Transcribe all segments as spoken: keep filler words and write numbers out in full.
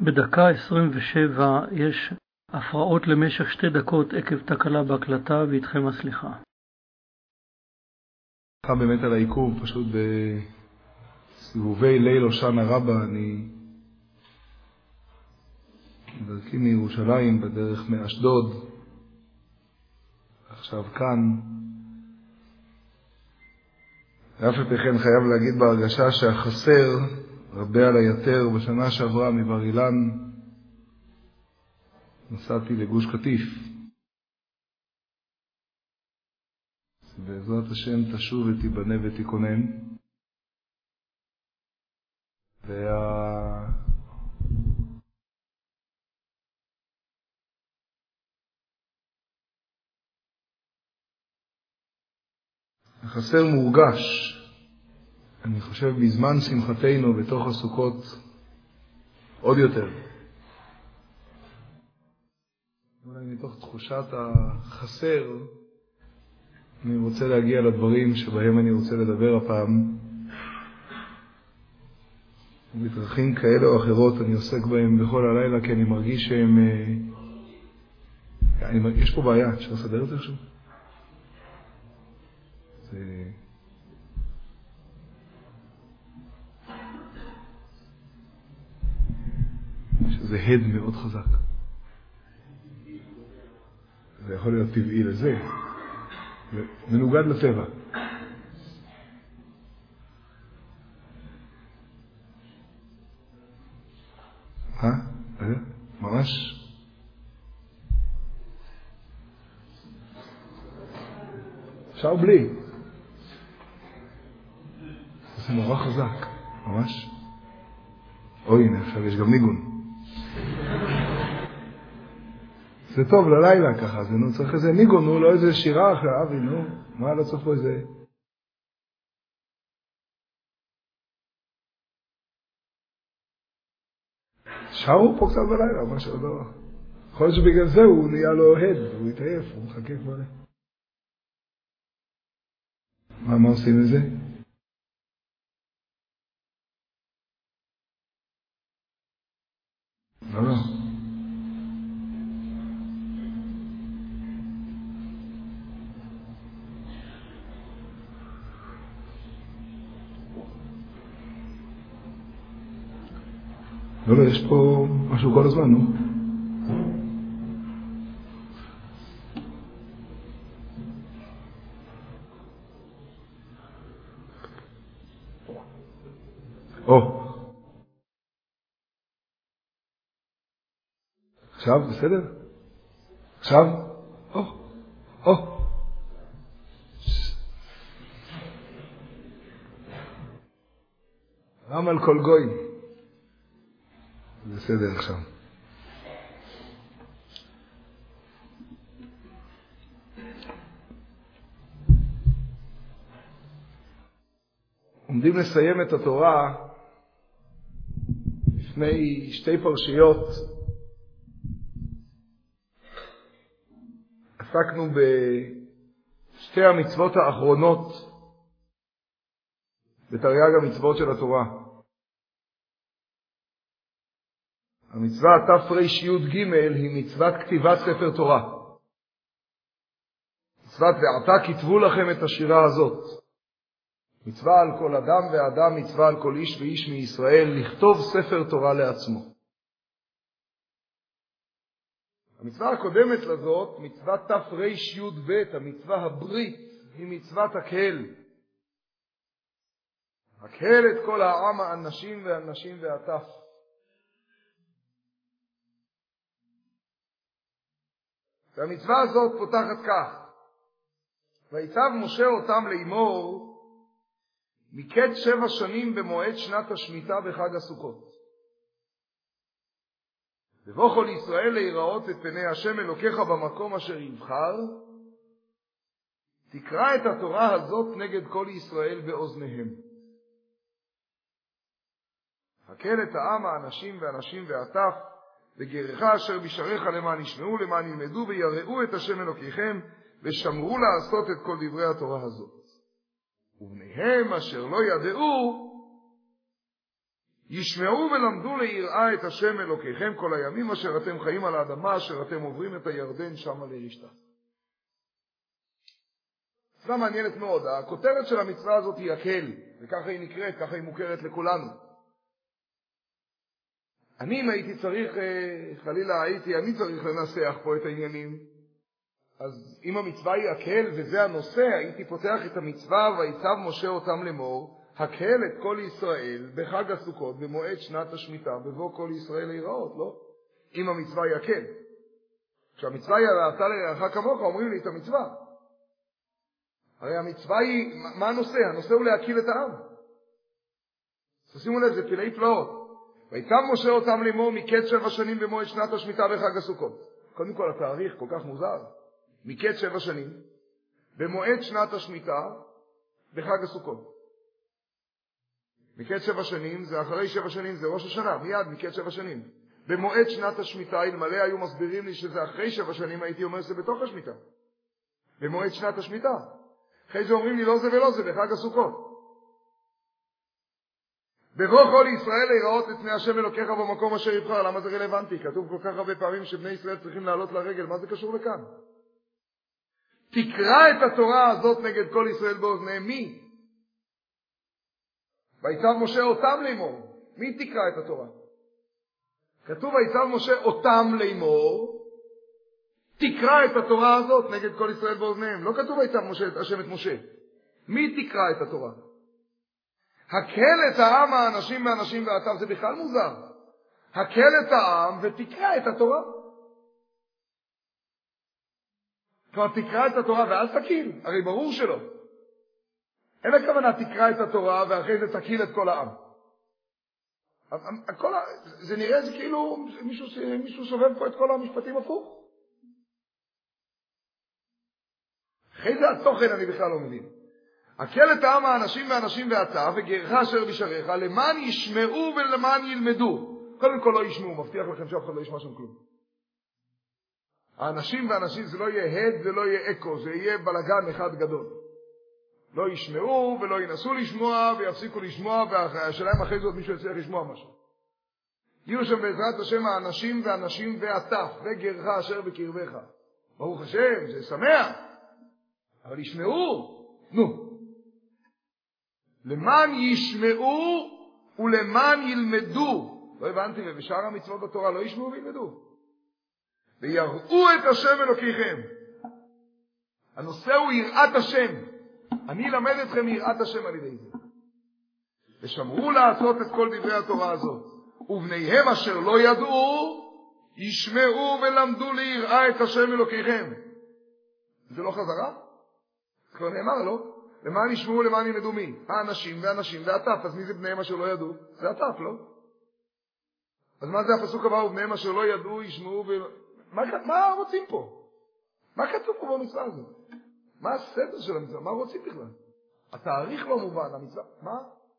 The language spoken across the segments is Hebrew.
בדקה עשרים ושבע יש הפרעות למשך שתי דקות עקב תקלה בהקלטה, ואיתכם הסליחה. סליחה באמת על העיכוב, פשוט בסיבובי ליל הושענא רבה, אני בדרכי מירושלים בדרך מאשדוד, עכשיו כאן. ואף על פי כן חייב להגיד בהרגשה שהחסר רבה על היתר. בשנה שעברה מבר אילן נסעתי לגוש קטיף. בעזרת השם תשוב ותיבנה ותיכונן. וה... החסר מורגש. אני חושב בזמן שמחתנו בתוך הסוכות עוד יותר. אולי מתוך תחושת החסר אני רוצה להגיע לדברים שבהם אני רוצה לדבר הפעם. בדרכים כאלה או אחרות אני עוסק בהם בכל הלילה, כי אני מרגיש שהם... אני מרגיש, יש פה בעיה, אפשר לסדר את זה עכשיו? זה... שזה הד מאוד חזק. זה יכול להיות טבעי לזה. מנוגד לטבע. אה? אה? ממש? אפשר בלי. זה נורא חזק. ממש? אוי, הנה, עכשיו יש גם ניגון. זה טוב ללילה ככה, זה נו, צריך איזה ניגון, נו, לא איזה שירה אחרי אבי, נו, מה לא צריך פה איזה... שרו פה קצת בלילה, משהו לא... יכול להיות שבגלל זה הוא נהיה לו הד, הוא התעייף, הוא מחכה כבר... מה, מה עושים לזה? לא, לא. לא, לא, יש פה משהו כל הזמן, נו. או. עכשיו, בסדר? עכשיו? או, או. רם על כל גוי. בסדר עכשיו. עומדים לסיים את התורה לפני שתי פרשיות. עסקנו בשתי המצוות האחרונות בתרי"ג המצוות של התורה. המצווה תר"י ג' היא מצוות כתיבת ספר תורה. מצוות ועתה כתבו לכם את השירה הזאת. מצווה על כל אדם ואדם, מצווה על כל איש ואיש מישראל לכתוב ספר תורה לעצמו. המצווה הקודמת לזאת, מצוות תר"ב, המצווה הברית, היא מצוות הקהל. הקהל את כל העם, האנשים והנשים והטף. והמצווה הזאת פותחת כך: ויצב משה אותם לאמור מקץ שבע שנים במועד שנת השמיטה בחג הסוכות. ובוא כל ישראל להיראות את פני השם אלוקיך במקום אשר יבחר, תקרא את התורה הזאת נגד כל ישראל באוזניהם. הקהל את העם, האנשים והנשים והטף, וגרך אשר בשעריך למען ישמעו, למען ילמדו ויראו את השם אלוקיכם, ושמרו לעשות את כל דברי התורה הזאת. ובניהם אשר לא ידעו, ישמעו ולמדו ליראה את השם אלוקיכם כל הימים אשר אתם חיים על האדמה, אשר אתם עוברים את הירדן שמה לרשתה. מצווה מעניינת מאוד. הכותרת של המצווה הזאת היא הקהל, וככה היא נקראת, ככה היא מוכרת לכולנו. אני, אם הייתי צריך, חלילה הייתי, אני צריך לנסח פה את העניינים, אז אם המצווה היא הקהל וזה הנושא, הייתי פותח את המצווה ויצב משה אותם לאמור, הקהל את כל ישראל בחג הסוכות במועד שנת השמיטה, בבוא כל ישראל להיראות, לא? אם המצווה היא הקהל. כשהמצווה היא ואהבת לרעך כמוך, אומרים לי את המצווה. הרי המצווה היא, מה הנושא? הנושא הוא להקיל את העם. תשימו לב, זה פלאי פלאות. ויצב משה אותם לאמור מקץ שבע שנים במועד שנת השמיטה בחג הסוכות. קודם כל התאריך כל כך מוזר. מקץ שבע שנים במועד שנת השמיטה בחג הסוכות. מקץ שבע שנים זה אחרי שבע שנים, זה ראש השנה, מיד מקץ שבע שנים. במועד שנת השמיטה, אלמלא היו מסבירים לי שזה אחרי שבע שנים, הייתי אומר שזה בתוך השמיטה. במועד שנת השמיטה. אחרי זה אומרים לי לא זה ולא זה בחג הסוכות. בבוא כל ישראל להיראות את פני השם אלוקיך במקום אשר יבחר. למה זה רלוונטי? כתוב כל כך הרבה פעמים שבני ישראל צריכים לעלות לרגל. מה זה קשור לכאן? תקרא את התורה הזאת נגד כל ישראל באוזניהם. מי? ויצב משה אותם לאמור. מי תקרא את התורה? כתוב ויצב משה אותם לאמור. תקרא את התורה הזאת נגד כל ישראל באוזניהם. לא כתוב ויצב משה את השם את משה. מי תקרא את התורה? הקהל את העם, האנשים והאנשים והטף, זה בכלל מוזר. הקהל את העם ותקרא את התורה. כבר תקרא את התורה ואז תקיל, הרי ברור שלא. אין הכוונה תקרא את התורה ואחרי זה תקיל את כל העם. הכל, זה נראה זה כאילו מישהו, מישהו סובב פה את כל המשפטים הפוך. אחרי זה התוכן אני בכלל לא מבין. הקהל את העם האנשים והאנשים והטף וגרך אשר בשעריך למען ישמעו ולמען ילמדו. קודם כל לא ישמעו, מבטיח לכם שאף אחד לא ישמע שם כלום. האנשים והאנשים זה לא יהיה הד ולא יהיה אקו, זה יהיה בלגן אחד גדול. לא ישמעו ולא ינסו לשמוע ויפסיקו לשמוע, והשאלה אם אחרי זאת מישהו יצליח לשמוע משהו. יהיו שם בעזרת השם האנשים והאנשים והטף וגרך אשר בקרבך. ברוך השם, זה שמח. אבל ישמעו, נו. למען ישמעו ולמען ילמדו. לא הבנתי, ובשאר המצוות בתורה לא ישמעו וילמדו. ויראו את השם אלוקיכם. הנושא הוא יראת השם. אני אלמד אתכם יראת השם על ידי זה. ושמרו לעשות את כל דברי התורה הזאת. ובניהם אשר לא ידעו, ישמעו ולמדו ליראה את השם אלוקיכם. זה לא חזרה? זה כבר נאמר, לא? למען ישמעו, למען ילמדו מי? האנשים והאנשים והטף. אז מי זה בניהם אשר לא ידעו? זה הטף, לא? אז מה זה הפסוק הבא? ובניהם אשר לא ידעו, ישמעו ו... מה, מה רוצים פה? מה כתוב פה במצווה הזאת? מה הסדר של המצווה? מה רוצים בכלל? התאריך לא מובן, המצווה... מה?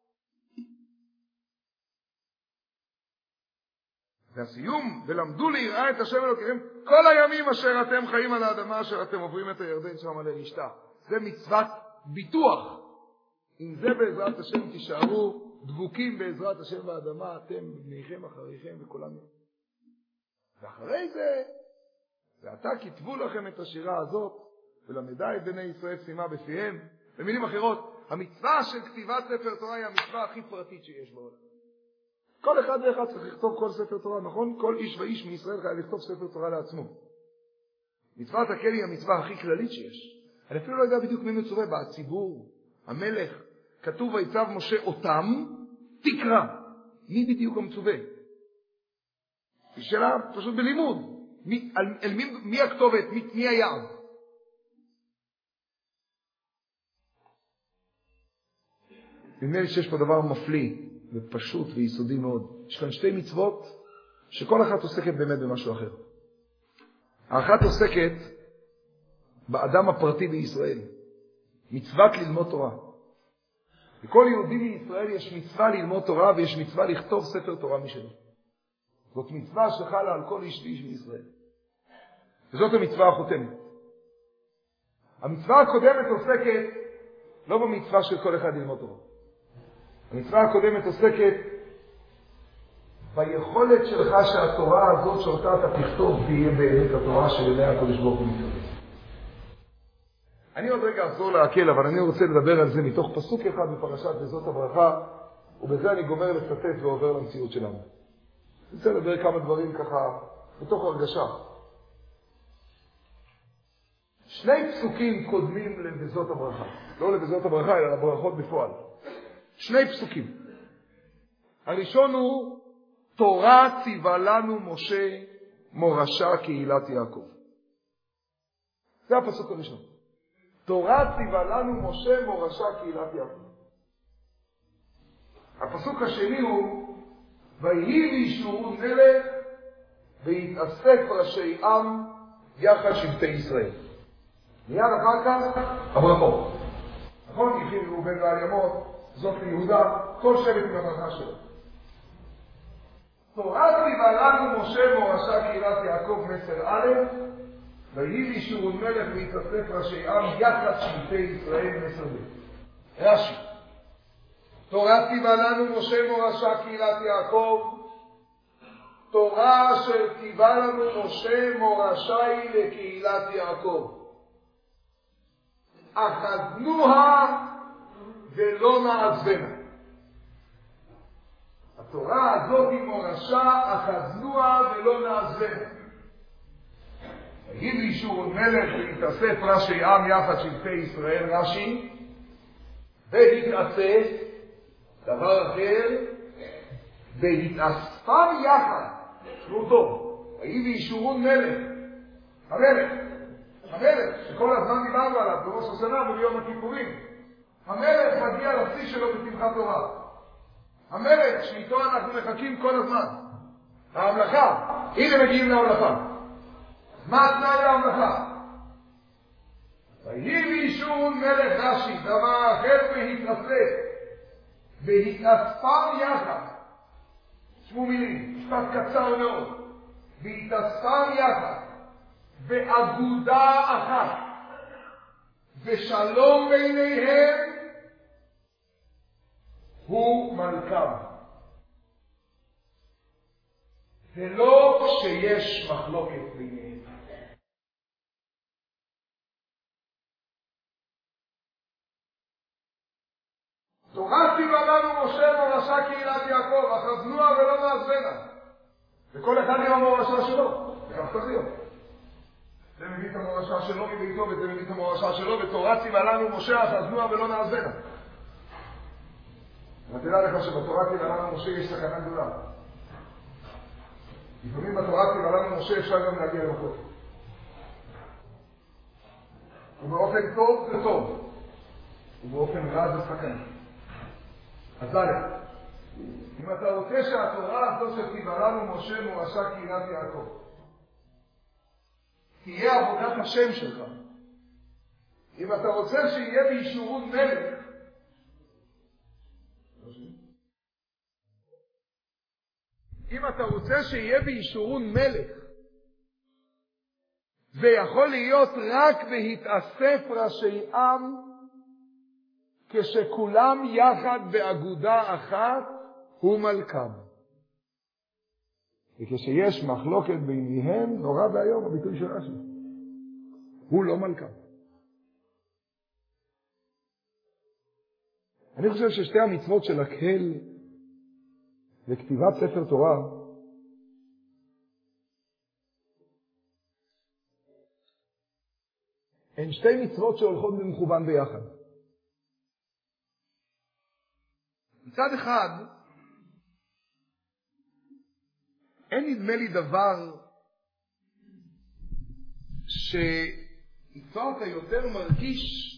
והסיום, ולמדו ליראה את השם אלוקיכם כל הימים אשר אתם חיים על האדמה, אשר אתם עוברים את הירדן שם לרשתה. זה מצוות ביטוח. אם זה בעזרת השם תישארו דבוקים בעזרת השם באדמה, אתם בניכם אחריכם וכולנו. ואחרי זה, ועתה כתבו לכם את השירה הזאת, ולמדה את בני ישראל שימה בפיהם. במילים אחרות, המצווה של כתיבת ספר תורה היא המצווה הכי פרטית שיש בעולם. כל אחד ואחד צריך לכתוב כל ספר תורה, נכון? כל איש ואיש מישראל חייב לכתוב ספר תורה לעצמו. מצוות הקהל היא המצווה הכי כללית שיש. אני אפילו לא יודע בדיוק מי מצווה בה, הציבור, המלך. כתוב ויצב משה אותם, תקרא. מי בדיוק המצווה? היא שאלה פשוט בלימוד. מי, על, על מי, מי הכתובת? מי, מי היעד? נדמה לי שיש פה דבר מפליא ופשוט ויסודי מאוד. יש כאן שתי מצוות שכל אחת עוסקת באמת במשהו אחר. האחת עוסקת באדם הפרטי בישראל. מצוות ללמוד תורה. לכל יהודי בישראל יש מצווה ללמוד תורה ויש מצווה לכתוב ספר תורה משלו. זאת מצווה שחלה על כל איש ואיש בישראל. וזאת המצווה החותמת. המצווה הקודמת עוסקת לא במצווה של כל אחד ללמוד תורה. המצווה הקודמת עוסקת ביכולת שלך שהתורה הזאת שאותה אתה תכתוב תהיה באמת התורה שאליה הקדוש ברוך הוא מתכוון. אני עוד רגע אחזור להקל, אבל אני רוצה לדבר על זה מתוך פסוק אחד בפרשת וזאת הברכה, ובזה אני גומר לצטט ועובר למציאות שלנו. אני רוצה לדבר כמה דברים ככה בתוך הרגשה. שני פסוקים קודמים לבזות הברכה. לא לבזות הברכה, אלא לברכות בפועל. שני פסוקים. הראשון הוא, תורה ציווה לנו משה מורשה קהילת יעקב. זה הפסוק הראשון. תורה ציווה לנו משה מורשה קהילת יעקב. הפסוק השני הוא, ויהי וישורון מלך והתאסף ראשי עם יחד שבטי ישראל. מיד אחר כך הברכות. נכון? יחיד ראובן ועל ימות, זאת ליהודה, כל שבט עם הברכה שלו. תורה ציווה לנו משה מורשה קהילת יעקב מסר א', ויהי וישורון מלך והתאסף ראשי עם יחד שבטי ישראל מסר ב'. רש"י. תורה ציווה לנו משה מורשה קהילת יעקב, תורה אשר ציווה לנו משה מורשה היא לקהילת יעקב. אחזנוה ולא נעזבנה. התורה הזאת היא מורשה, אחזנוה ולא נעזבנה. ויהי וישורון מלך והתאסף ראשי עם יחד שבטי ישראל, רש"י, והתאסף, דבר אחר, והתאספם יחד, תשמעו טוב, ויהי וישורון מלך, המלך, המלך, שכל הזמן דיברנו עליו, בראש השנה וביום הכיפורים. המלך מגיע לשיא שלו בשמחת תורה. המלך שאיתו אנחנו מחכים כל הזמן. ההמלכה, הנה מגיעים להמלכה. מה התנאי להמלכה? ויהי וישורון מלך, רש"י, דבר אחר והתאסף, והתאספם יחד. שמעו מילים, משפט קצר מאוד. והתאספם יחד. באגודה אחת, ושלום ביניהם הוא מלכם. ולא שיש מחלוקת ביניהם. תורה ציווה לנו משה מורשה קהילת יעקב, אחזנוה ולא נעזבנה. וכל אחד עם המורשה שלו, וכך צריך להיות. זה מביא את המורשה שלו מביתו, וזה מביא את המורשה שלו, ותורה ציווה לנו משה אחזנוה ולא נעזבנה. ותדע לך שבתורה ציווה לנו משה יש סכנה גדולה. לפעמים בתורה ציווה לנו משה אפשר גם להגיע למחלוקת. ובאופן טוב זה טוב, ובאופן רע זה סכנה. אז א', אם אתה רוצה שהתורה הזו שציווה לנו משה מורשה קהילת יעקב תהיה עבודת השם שלך, אם אתה רוצה שיהיה בישורון מלך, אם אתה רוצה שיהיה בישורון מלך, ויכול להיות רק בהתאסף ראשי עם, כשכולם יחד באגודה אחת, הוא מלכם. וכשיש מחלוקת ביניהם, נורא והיום הביטוי של רש"י, הוא לא מלכם. אני חושב ששתי המצוות של הקהל וכתיבת ספר תורה הן שתי מצוות שהולכות במכוון ביחד. מצד אחד, אין נדמה לי דבר שאיתו אתה יותר מרגיש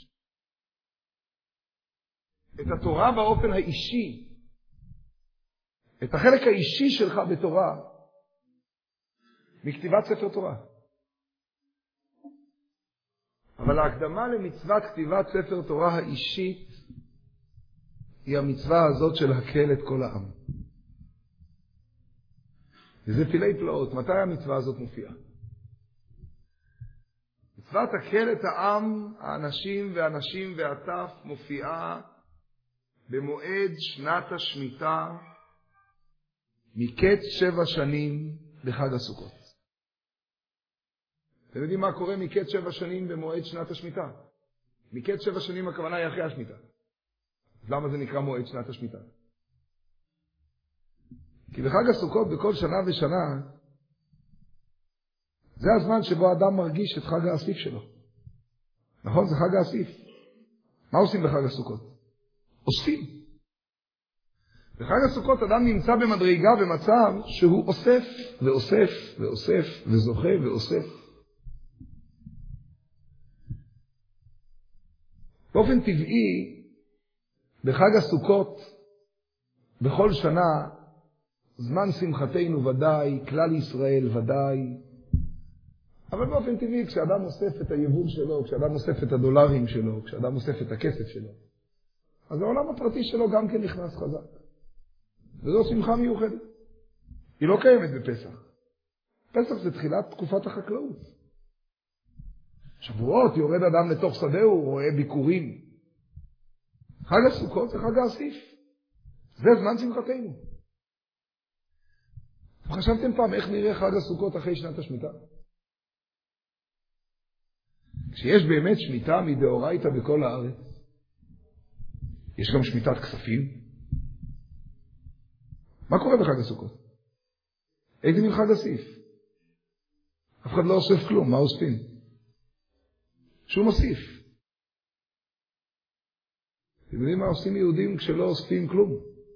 את התורה באופן האישי, את החלק האישי שלך בתורה, מכתיבת ספר תורה. אבל ההקדמה למצוות כתיבת ספר תורה האישית היא המצווה הזאת של הקהל את כל העם. וזה פילי פלאות. מתי המצווה הזאת מופיעה? מצוות הקהל את העם, האנשים והנשים והטף, מופיעה במועד שנת השמיטה, מקץ שבע שנים בחג הסוכות. אתם יודעים מה קורה מקץ שבע שנים במועד שנת השמיטה? מקץ שבע שנים הכוונה היא אחרי השמיטה. אז למה זה נקרא מועד שנת השמיטה? כי בחג הסוכות בכל שנה ושנה זה הזמן שבו האדם מרגיש את חג האסיף שלו. נכון? זה חג האסיף. מה עושים בחג הסוכות? אוספים. בחג הסוכות אדם נמצא במדרגה במצב שהוא אוסף ואוסף ואוסף וזוכה ואוסף. באופן טבעי בחג הסוכות בכל שנה זמן שמחתנו ודאי, כלל ישראל ודאי, אבל באופן טבעי כשאדם אוסף את היבול שלו, כשאדם אוסף את הדולרים שלו, כשאדם אוסף את הכסף שלו, אז העולם הפרטי שלו גם כן נכנס חזק. וזו שמחה מיוחדת. היא לא קיימת בפסח. פסח זה תחילת תקופת החקלאות. שבועות יורד אדם לתוך שדהו, הוא רואה ביקורים. חג הסוכות זה חג האסיף. זה זמן שמחתנו. חשבתם פעם איך נראה חג הסוכות אחרי שנת השמיטה? כשיש באמת שמיטה מדאורייתא בכל הארץ, יש גם שמיטת כספים. מה קורה בחג הסוכות? איזה מין חג אסיף? אף אחד לא אוסף כלום, מה אוספים? שום אסיף. אתם יודעים מה עושים יהודים כשלא אוספים כלום?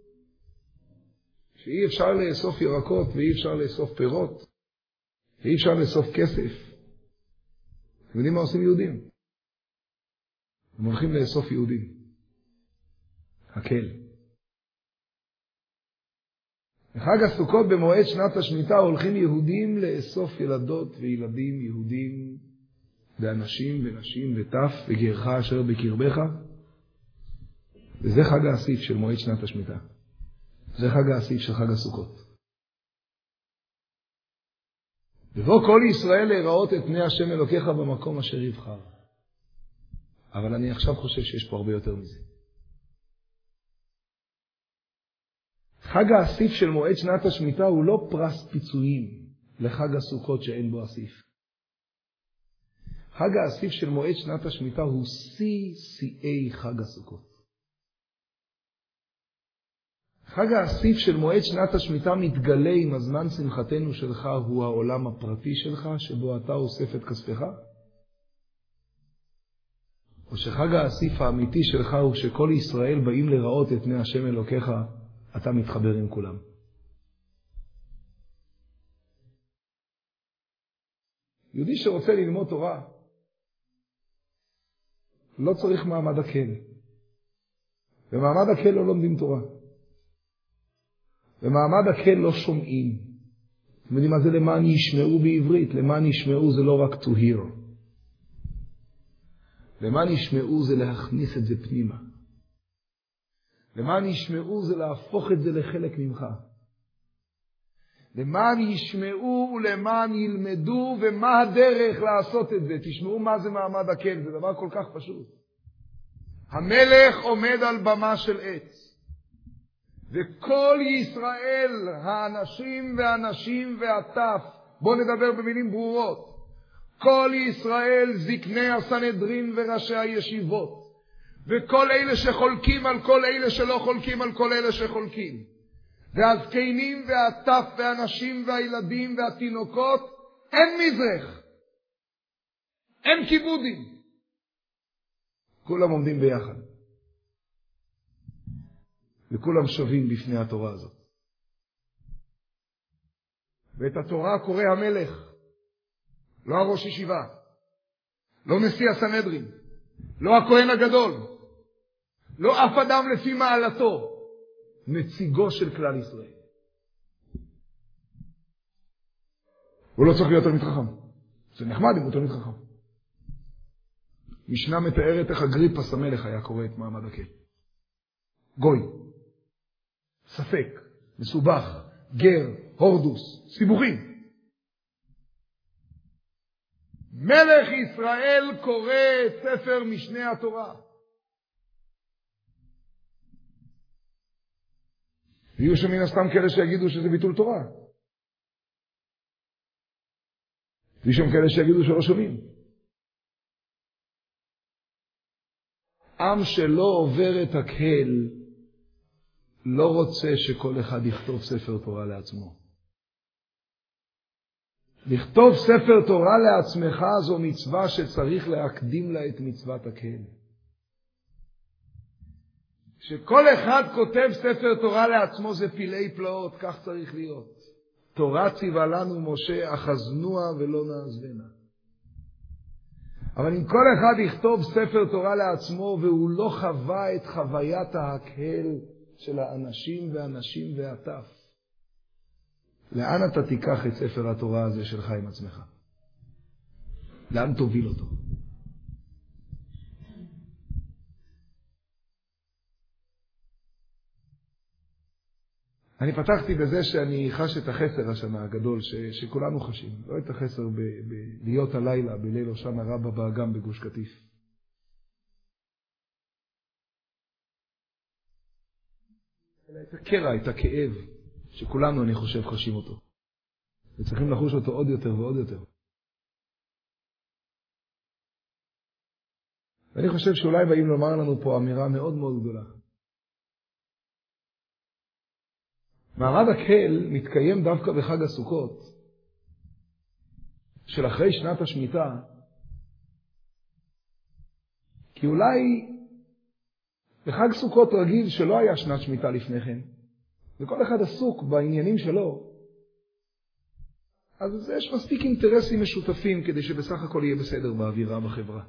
שאי אפשר לאסוף ירקות ואי אפשר לאסוף פירות ואי אפשר לאסוף כסף. אתם יודעים מה עושים יהודים? הם הולכים לאסוף יהודים. הקל. בחג הסוכות במועד שנת השמיטה הולכים יהודים לאסוף ילדות וילדים יהודים ואנשים ונשים וטף וגרך אשר בקרבך. וזה חג האסיף של מועד שנת השמיטה. זה חג האסיף של חג הסוכות. ובוא כל ישראל להיראות את פני השם אלוקיך במקום אשר יבחר. אבל אני עכשיו חושב שיש פה הרבה יותר מזה. חג האסיף של מועד שנת השמיטה הוא לא פרס פיצויים לחג הסוכות שאין בו אסיף. חג האסיף של מועד שנת השמיטה הוא שיא שיאי חג הסוכות. חג האסיף של מועד שנת השמיטה מתגלה עם הזמן שמחתנו שלך הוא העולם הפרטי שלך שבו אתה אוסף את כספך? או שחג האסיף האמיתי שלך הוא שכל ישראל באים לראות את פני השם אלוקיך, אתה מתחבר עם כולם. יהודי שרוצה ללמוד תורה לא צריך מעמד הקל. במעמד הקל לא לומדים תורה. במעמד הקל לא שומעים. אתם יודעים מה זה למען ישמעו בעברית? למען ישמעו זה לא רק to hear. למען ישמעו זה להכניס את זה פנימה. למען ישמעו זה להפוך את זה לחלק ממך. למען ישמעו ולמען ילמדו, ומה הדרך לעשות את זה? תשמעו מה זה מעמד הקל, זה דבר כל כך פשוט. המלך עומד על במה של עץ. וכל ישראל, האנשים והנשים והטף, בואו נדבר במילים ברורות, כל ישראל זקני הסנהדרין וראשי הישיבות, וכל אלה שחולקים על כל אלה שלא חולקים על כל אלה שחולקים, והזקנים והטף והנשים והילדים והתינוקות, אין מזרח, אין כיבודים, כולם עומדים ביחד. וכולם שווים בפני התורה הזאת. ואת התורה קורא המלך, לא הראש ישיבה, לא נשיא הסנהדרין, לא הכהן הגדול, לא אף אדם לפי מעלתו, נציגו של כלל ישראל. הוא לא צריך להיות תלמיד חכם. זה נחמד אם הוא תלמיד חכם. משנה מתארת איך אגריפס המלך היה קורא את מעמד הקל. גוי. ספק, מסובך, גר, הורדוס, סיבוכים. מלך ישראל קורא את ספר משנה התורה. ויהיו שם מן הסתם כאלה שיגידו שזה ביטול תורה. ויהיו שם כאלה שיגידו שלא שומעים. עם שלא עובר את הקהל לא רוצה שכל אחד יכתוב ספר תורה לעצמו. לכתוב ספר תורה לעצמך זו מצווה שצריך להקדים לה את מצוות הקהל. שכל אחד כותב ספר תורה לעצמו זה פילי פלאות, כך צריך להיות. תורה ציווה לנו משה, אחזנוה ולא נעזבנה. אבל אם כל אחד יכתוב ספר תורה לעצמו והוא לא חווה את חוויית ההקהל של האנשים והנשים והטף, לאן אתה תיקח את ספר התורה הזה שלך עם עצמך? לאן תוביל אותו? אני פתחתי בזה שאני חש את החסר השנה הגדול ש, שכולנו חשים. לא את החסר ב, ב, להיות הלילה בליל הושענא רבה באגם בגוש קטיף. אלא את הקרע, את הכאב, שכולנו אני חושב חשים אותו. וצריכים לחוש אותו עוד יותר ועוד יותר. ואני חושב שאולי באים לומר לנו פה אמירה מאוד מאוד גדולה. מעמד הקהל מתקיים דווקא בחג הסוכות, של אחרי שנת השמיטה, כי אולי בחג סוכות רגיל שלא היה שנת שמיטה לפני כן, וכל אחד עסוק בעניינים שלו, אז יש מספיק אינטרסים משותפים כדי שבסך הכל יהיה בסדר באווירה בחברה.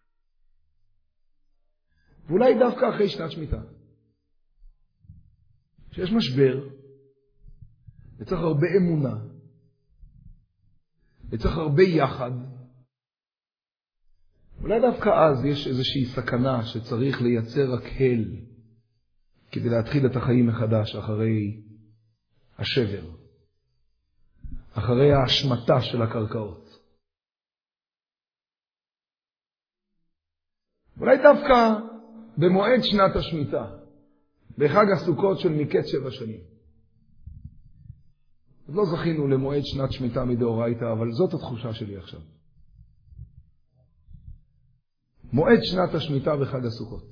ואולי דווקא אחרי שנת שמיטה, שיש משבר, וצריך הרבה אמונה, וצריך הרבה יחד, אולי דווקא אז יש איזושהי סכנה שצריך לייצר הקהל כדי להתחיל את החיים מחדש אחרי השבר, אחרי ההשמטה של הקרקעות. אולי דווקא במועד שנת השמיטה, בחג הסוכות של מקץ שבע שנים. אז לא זכינו למועד שנת שמיטה מדאורייתא, אבל זאת התחושה שלי עכשיו. מועד שנת השמיטה בחג הסוכות.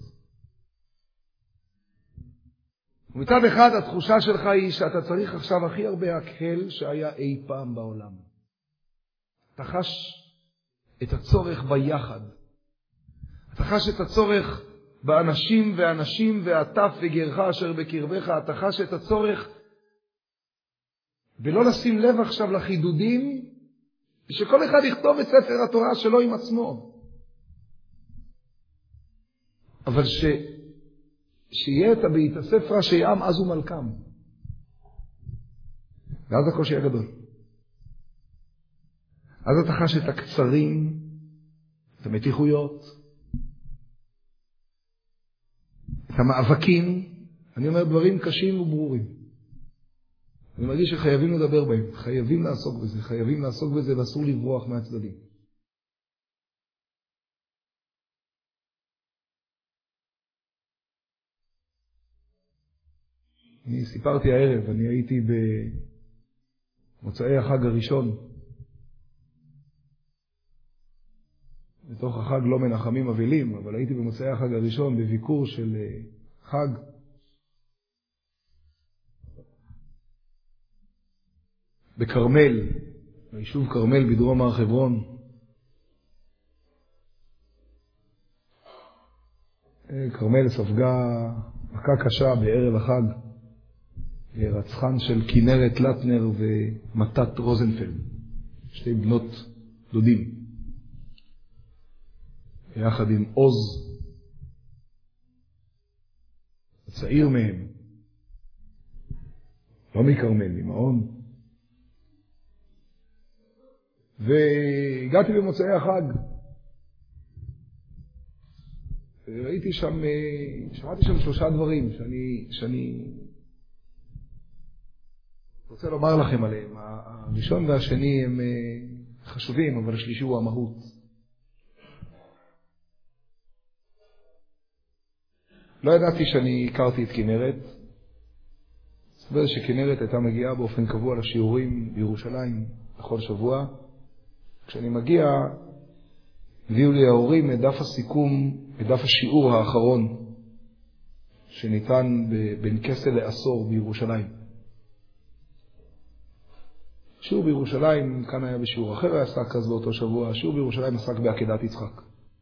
ומצד אחד התחושה שלך היא שאתה צריך עכשיו הכי הרבה הקהל שהיה אי פעם בעולם. אתה חש את הצורך ביחד. אתה חש את הצורך באנשים ואנשים והטף וגרך אשר בקרבך. אתה חש את הצורך ולא לשים לב עכשיו לחידודים, ושכל אחד יכתוב את ספר התורה שלו עם עצמו. אבל ש... שיהיה את הבית הספר שיעם אז הוא מלכם. ואז הקושי הגדול. אז אתה חש את הקצרים, את המתיחויות, את המאבקים. אני אומר דברים קשים וברורים. אני מרגיש שחייבים לדבר בהם, חייבים לעסוק בזה, חייבים לעסוק בזה ואסור לברוח מהצדדים. אני סיפרתי הערב, אני הייתי במוצאי החג הראשון, בתוך החג לא מנחמים אבלים, אבל הייתי במוצאי החג הראשון בביקור של חג, בקרמל, ביישוב קרמל בדרום הר חברון. קרמל ספגה מכה קשה בערב החג, רצחן של כנרת לטנר ומתת רוזנפלד, שתי בנות דודים, יחד עם עוז, הצעיר מהם, לא מקרמל, ממעון. והגעתי במוצאי החג, ראיתי שם, שמעתי שם שלושה דברים שאני, שאני רוצה לומר לכם עליהם. הראשון והשני הם חשובים, אבל השלישי הוא המהות. לא ידעתי שאני הכרתי את כנרת, מסתבר שכנרת הייתה מגיעה באופן קבוע לשיעורים בירושלים בכל שבוע. כשאני מגיע, הביאו לי ההורים את דף הסיכום, את דף השיעור האחרון שניתן בין כסל לעשור בירושלים. שיעור בירושלים, כאן היה בשיעור אחר, עסק אז באותו שבוע, שיעור בירושלים עסק בעקדת יצחק.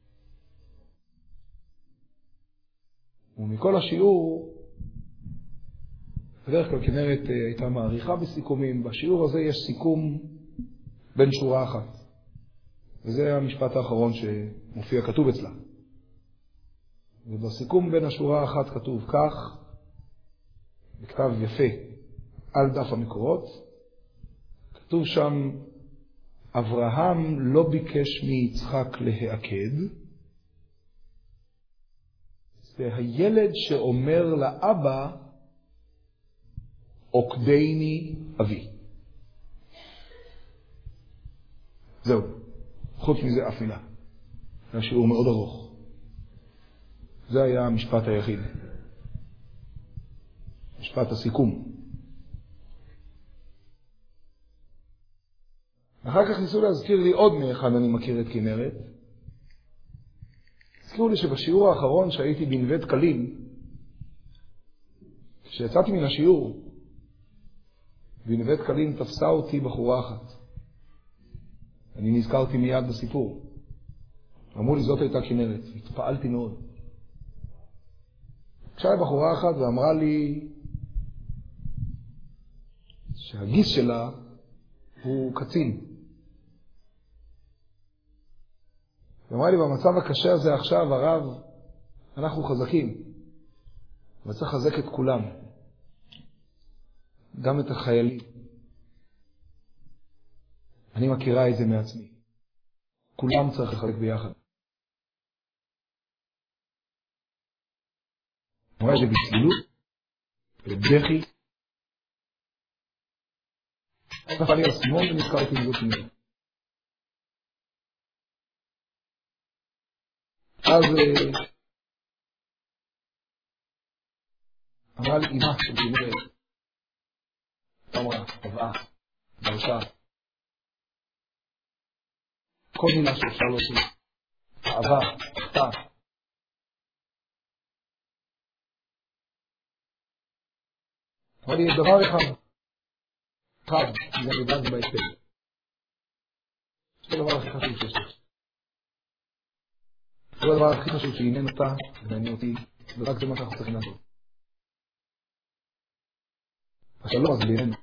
ומכל השיעור, בדרך כלל כנרת הייתה מעריכה בסיכומים, בשיעור הזה יש סיכום בין שורה אחת. וזה המשפט האחרון שמופיע כתוב אצלה. ובסיכום בין השורה האחת כתוב כך, בכתב יפה, על דף המקורות, כתוב שם, אברהם לא ביקש מיצחק להעקד, זה הילד שאומר לאבא, עוקדני אבי. זהו. חוץ מזה אף מילה. זה שיעור מאוד ארוך. זה היה המשפט היחיד. משפט הסיכום. אחר כך ניסו להזכיר לי עוד מאחד אני מכיר את כנרת. הזכירו לי שבשיעור האחרון שהייתי בנווה דקלים, כשיצאתי מן השיעור, בנווה דקלים תפסה אותי בחורה אחת. אני נזכרתי מיד בסיפור. אמרו לי, זאת הייתה כנרת. התפעלתי מאוד. כשהייתה בחורה אחת ואמרה לי שהגיס שלה הוא קצין. ואמרה לי, במצב הקשה הזה עכשיו, הרב, אנחנו חזקים. וצריך לחזק את כולם. גם את החיילים. אני מכירה את זה מעצמי. כולם צריך לחלק ביחד. אמרה את זה בצלילות, בבכי. נפל לי על סימון ונזכרתי עם זאת מיד. אז אמרה לי אמא של כנרת. אמרה, טבעה, דרשה. כל מילה שאפשר להוסיף. אהבה, אחתה. אבל יש דבר אחד. אחד, זה נדעת בהיטל. זה הדבר הכי חשוב שיש לך. זה הדבר הכי חשוב שעניין אותה, ועניין אותי, ורק זה מה שאנחנו צריכים לעשות. השלום הזה בינינו.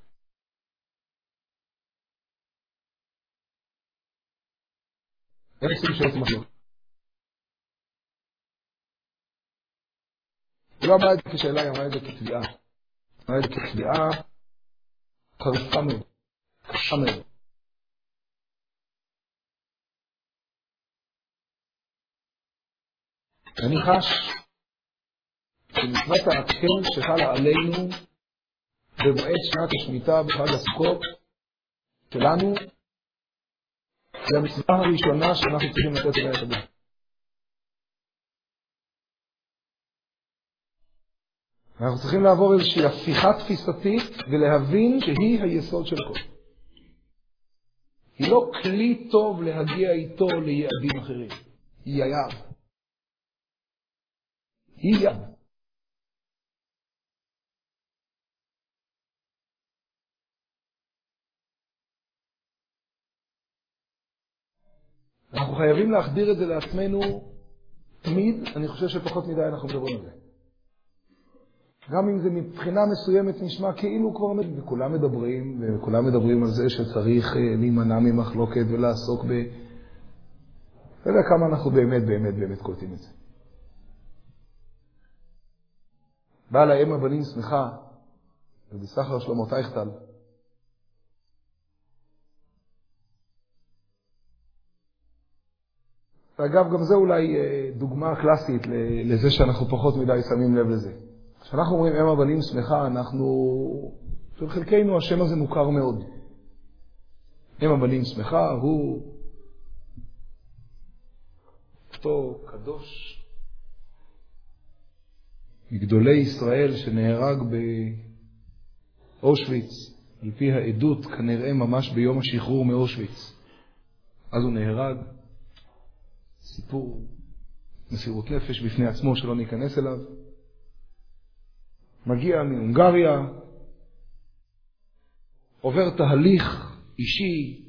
אין סוג של עצמך לא. היא לא אמרה את זה כשאלה, היא אמרה את זה כתביעה. היא אמרה את זה כתביעה חריפה מאוד, קשה מאוד. אני חש שמצוות העקל שחלה עלינו במועד שנת השמיטה בחג הסוכות שלנו, זה המצווה הראשונה שאנחנו צריכים לתת אליה את הדין. אנחנו צריכים לעבור איזושהי הפיכה תפיסתית ולהבין שהיא היסוד של הכל. היא לא כלי טוב להגיע איתו ליעדים אחרים. היא היעד. היא יעד. אנחנו חייבים להחדיר את זה לעצמנו תמיד. אני חושב שפחות מדי אנחנו מדברים על זה. גם אם זה מבחינה מסוימת נשמע כאילו כבר מדברים, וכולם מדברים, וכולם מדברים על זה שצריך להימנע ממחלוקת ולעסוק ב... לא יודע כמה אנחנו באמת באמת באמת קולטים את זה. בעל האם הבנים שמחה, ובסחר שלמה טייכטל, ואגב, גם זה אולי דוגמה קלאסית לזה שאנחנו פחות מדי שמים לב לזה. כשאנחנו אומרים אם הבנים שמחה, אנחנו... של חלקנו השם הזה מוכר מאוד. אם הבנים שמחה, הוא... אותו קדוש מגדולי ישראל שנהרג אושוויץ, על פי העדות כנראה ממש ביום השחרור מאושוויץ. אז הוא נהרג. סיפור מסירות נפש בפני עצמו שלא ניכנס אליו. מגיע מהונגריה, עובר תהליך אישי,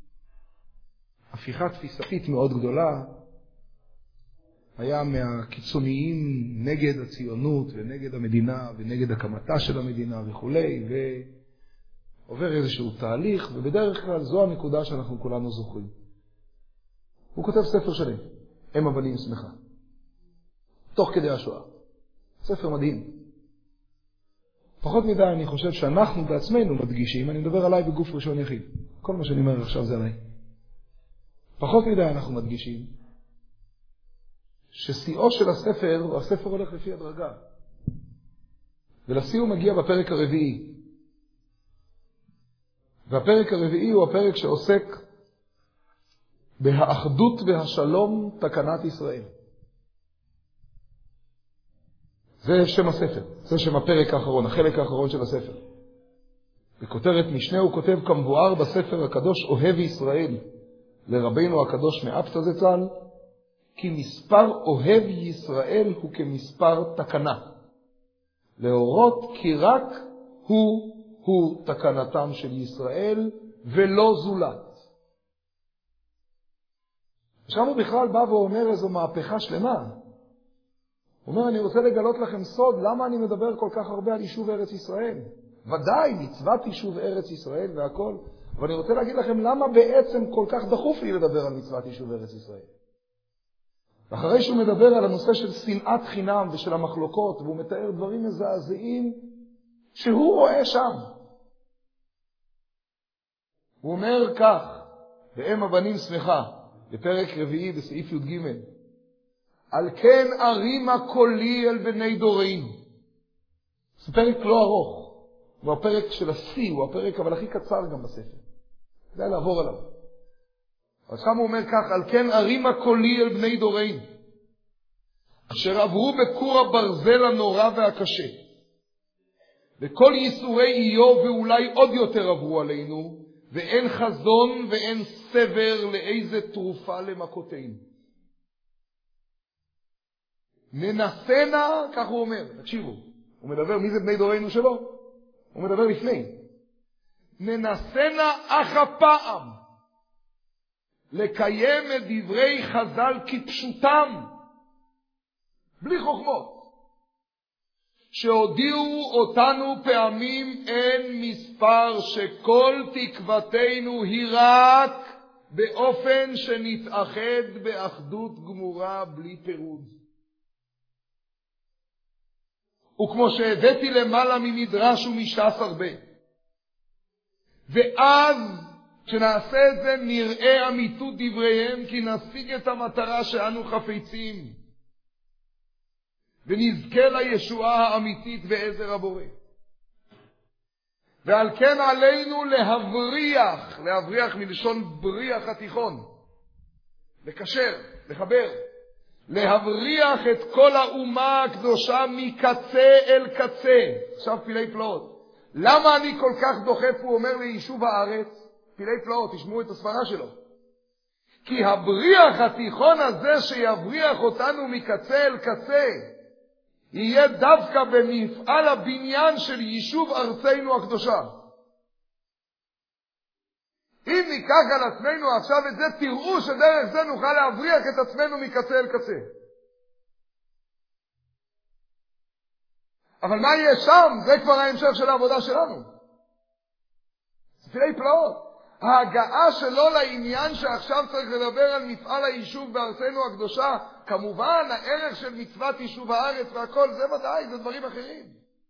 הפיכה תפיסתית מאוד גדולה, היה מהקיצוניים נגד הציונות ונגד המדינה ונגד הקמתה של המדינה וכו', ועובר איזשהו תהליך, ובדרך כלל זו הנקודה שאנחנו כולנו זוכרים. הוא כותב ספר שלם, אם הבנים שמחה, תוך כדי השואה. ספר מדהים. פחות מדי אני חושב שאנחנו בעצמנו מדגישים, אני מדבר עליי בגוף ראשון יחיד. כל מה שאני אומר עכשיו זה עליי. פחות מדי אנחנו מדגישים ששיאו של הספר, הספר הולך לפי הדרגה. ולשיא הוא מגיע בפרק הרביעי. והפרק הרביעי הוא הפרק שעוסק בהאחדות והשלום תקנת ישראל. זה שם הספר, זה שם הפרק האחרון, החלק האחרון של הספר. בכותרת משנה הוא כותב כמבואר בספר הקדוש אוהב ישראל, לרבינו הקדוש מאפתא זצ"ל, כי מספר אוהב ישראל הוא כמספר תקנה. להורות כי רק הוא הוא תקנתם של ישראל ולא זולת. עכשיו הוא בכלל בא ואומר איזו מהפכה שלמה. הוא אומר, אני רוצה לגלות לכם סוד, למה אני מדבר כל כך הרבה על יישוב ארץ ישראל? ודאי, מצוות יישוב ארץ ישראל והכל, אבל אני רוצה להגיד לכם למה בעצם כל כך דחוף לי לדבר על מצוות יישוב ארץ ישראל. ואחרי שהוא מדבר על הנושא של שנאת חינם ושל המחלוקות, והוא מתאר דברים מזעזעים שהוא רואה שם. הוא אומר כך, באם הבנים שמחה, בפרק רביעי בסעיף י"ג, על כן ארימה קולי אל בני דורנו. זה פרק לא ארוך, הוא הפרק של השיא, הוא הפרק אבל הכי קצר גם בספר. כדאי לעבור עליו. אז שם הוא אומר כך, על כן ארימה קולי אל בני דורנו, אשר עברו בכור הברזל הנורא והקשה, וכל ייסורי איוב ואולי עוד יותר עברו עלינו, ואין חזון ואין סבר לאיזה תרופה למכותינו. ננסנה, כך הוא אומר, תקשיבו, הוא מדבר מי זה בני דורנו שלו? הוא מדבר לפני. ננסנה אך הפעם לקיים את דברי חז"ל כפשוטם, בלי חוכמות, שהודיעו אותנו פעמים אין מספר שכל תקוותנו היא רק באופן שנתאחד באחדות גמורה בלי פירוד. וכמו שהבאתי למעלה ממדרש ומש"ס הרבה, ואז כשנעשה את זה נראה אמיתות דבריהם, כי נשיג את המטרה שאנו חפצים ונזכה לישועה האמיתית בעזר הבורא. ועל כן עלינו להבריח, להבריח מלשון בריח התיכון, לקשר, לחבר, להבריח את כל האומה הקדושה מקצה אל קצה. עכשיו פילי פלאות. למה אני כל כך דוחף, הוא אומר, ליישוב הארץ? פילי פלאות, תשמעו את הסברה שלו. כי הבריח התיכון הזה שיבריח אותנו מקצה אל קצה, יהיה דווקא במפעל הבניין של יישוב ארצנו הקדושה. אם ניקח על עצמנו עכשיו את זה, תראו שדרך זה נוכל להבריח את עצמנו מקצה אל קצה. אבל מה יהיה שם? זה כבר ההמשך של העבודה שלנו. זה פילי פלאות. ההגעה שלו לעניין שעכשיו צריך לדבר על מפעל היישוב בארצנו הקדושה, כמובן הערך של מצוות יישוב הארץ והכל, זה ודאי, זה דברים אחרים.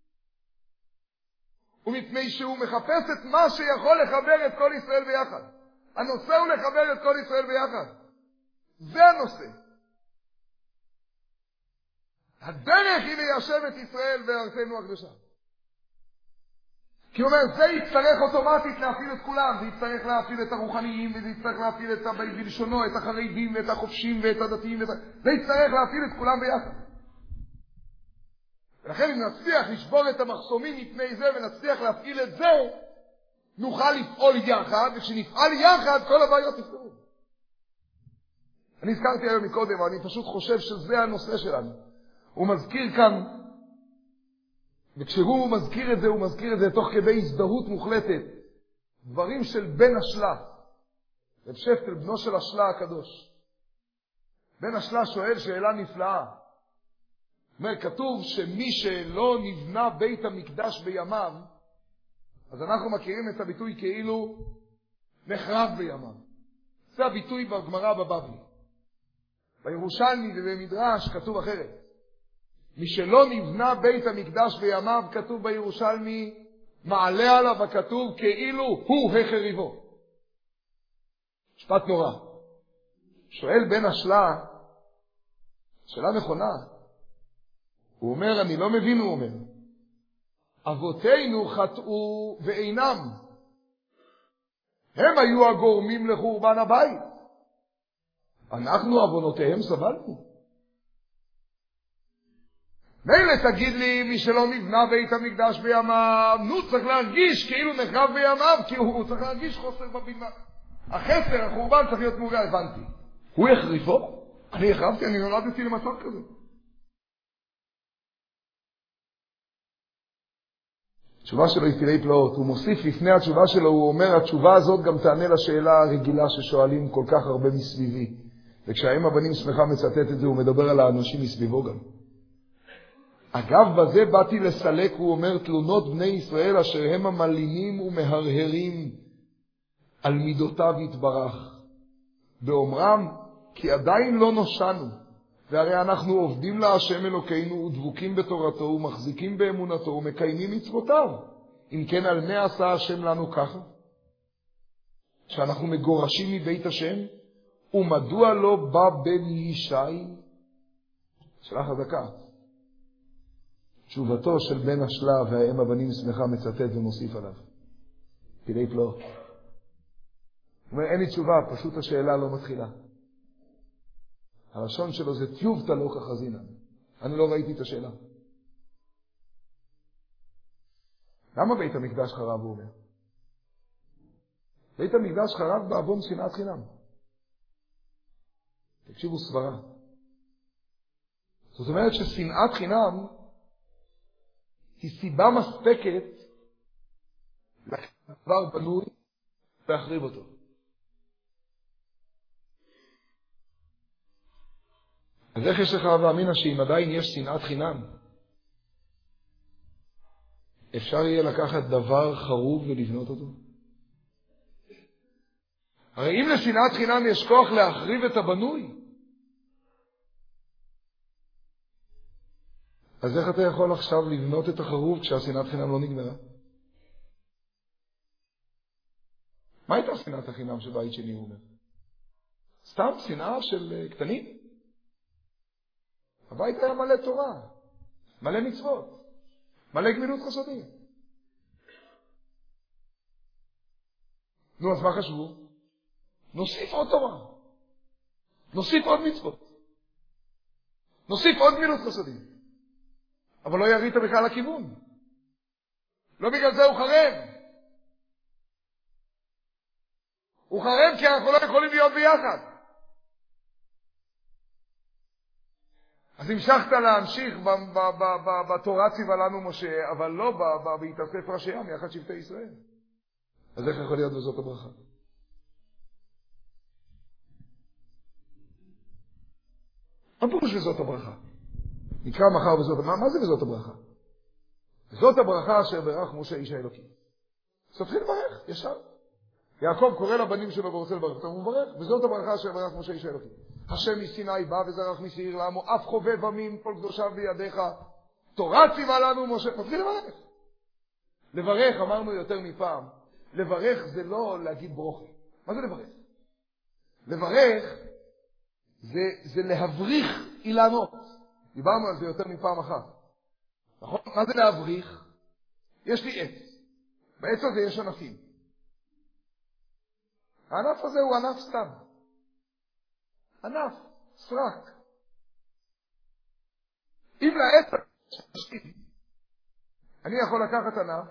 ומפני שהוא מחפש את מה שיכול לחבר את כל ישראל ביחד. הנושא הוא לחבר את כל ישראל ביחד. זה הנושא. הדרך היא ליישב את ישראל בארצנו הקדושה. כי הוא אומר, זה יצטרך אוטומטית להפעיל את כולם, זה יצטרך להפעיל את הרוחניים, וזה יצטרך להפעיל את בלשונו, את החרדים ואת החופשים ואת הדתיים, ואת... זה יצטרך להפעיל את כולם ביחד. ולכן אם נצליח לשבור את המחסומים מפני זה ונצליח להפעיל את זה, נוכל לפעול יחד, וכשנפעל יחד כל הבעיות יפתרו. אני הזכרתי היום מקודם, אבל אני פשוט חושב שזה הנושא שלנו. הוא מזכיר כאן, וכשהוא מזכיר את זה, הוא מזכיר את זה תוך כדי הזדהות מוחלטת. דברים של בן השלה. רב שפטל, בנו של השלה הקדוש. בן השלה שואל שאלה נפלאה. אומר, כתוב שמי שלא נבנה בית המקדש בימיו, אז אנחנו מכירים את הביטוי כאילו נחרב בימיו. זה הביטוי בגמרא בבבלי. בירושלמי ובמדרש כתוב אחרת. מי שלא נבנה בית המקדש בימיו, כתוב בירושלמי, מעלה עליו הכתוב כאילו הוא החריבו. משפט נורא. שואל בן השלה, שאלה נכונה. הוא אומר, אני לא מבין, הוא אומר. אבותינו חטאו ואינם. הם היו הגורמים לחורבן הבית. אנחנו אבונותיהם סבלנו. מילא תגיד לי, מי שלא נבנה בית המקדש בימיו, נו צריך להרגיש כאילו נחרב בימיו, כי הוא צריך להרגיש חוסר בבינה. החסר, החורבן צריך להיות מוגע, הבנתי. הוא החריבו? אני החרבתי, אני נולדתי למצב כזה. התשובה שלו היא פלאי פלאות. הוא מוסיף לפני התשובה שלו, הוא אומר, התשובה הזאת גם תענה לשאלה הרגילה ששואלים כל כך הרבה מסביבי. וכשהאם הבנים שמחה מצטט את זה, הוא מדבר על האנשים מסביבו גם. אגב, בזה באתי לסלק, הוא אומר, תלונות בני ישראל אשר הם המלינים ומהרהרים על מידותיו יתברך. באומרם, כי עדיין לא נושענו, והרי אנחנו עובדים להשם אלוקינו ודבוקים בתורתו ומחזיקים באמונתו ומקיימים מצוותיו. אם כן, על מה עשה השם לנו ככה? שאנחנו מגורשים מבית השם? ומדוע לא בא בן ישי? שאלה חזקה. תשובתו של בן השלה והאם הבנים שמחה מצטט ומוסיף עליו. פלאי פלאות. הוא אומר, אין לי תשובה, פשוט השאלה לא מתחילה. הלשון שלו זה טיובתא לא כחזינא. אני לא ראיתי את השאלה. למה בית המקדש חרב, הוא אומר? בית המקדש חרב בעוון שנאת חינם. תקשיבו סברה. זאת אומרת ששנאת חינם היא סיבה מספקת לדבר בנוי להחריב אותו. אז איך יש לך ואמינה שאם עדיין יש שנאת חינם, אפשר יהיה לקחת דבר חרוב ולבנות אותו? הרי אם לשנאת חינם יש כוח להחריב את הבנוי, אז איך אתה יכול עכשיו לבנות את החרוב כשהשנאת חינם לא נגמרה? מה הייתה שנאת החינם של בית שני, הוא אומר? סתם שנאה של קטנים? הבית היה מלא תורה, מלא מצוות, מלא גמילות חסדים. נו, אז מה חשבו? נוסיף עוד תורה, נוסיף עוד מצוות, נוסיף עוד גמילות חסדים. אבל לא ירית בכלל לכיוון. לא בגלל זה הוא חרב. הוא חרב כי אנחנו לא יכולים להיות ביחד. אז המשכת להמשיך בתורה ציווה לנו משה, אבל לא בהתאסף ראשי עם יחד שבטי ישראל. אז איך יכול להיות בזאת הברכה? מה פירוש בזאת הברכה? נקרא מחר בזאת, מה, מה זה בזאת הברכה? זאת הברכה אשר ברך משה איש האלוקים. אז תתחיל לברך, ישר. יעקב קורא לבנים שלו ורוצה לברך אותם, הוא מברך, וזאת הברכה אשר ברך משה איש האלוקים. השם מסיני בא וזרח משעיר לעמו, אף חובב עמים, כל קדושיו בידיך, תורה ציווה לנו משה, תתחיל לברך. לברך, אמרנו יותר מפעם, לברך זה לא להגיד ברוכי. מה זה לברך? לברך זה, זה להבריך אילנות. דיברנו על זה יותר מפעם אחת. נכון? מה זה להבריך? יש לי עץ. בעץ הזה יש ענפים. הענף הזה הוא ענף סתם. ענף, סרק. אם לעץ אני יכול לקחת ענף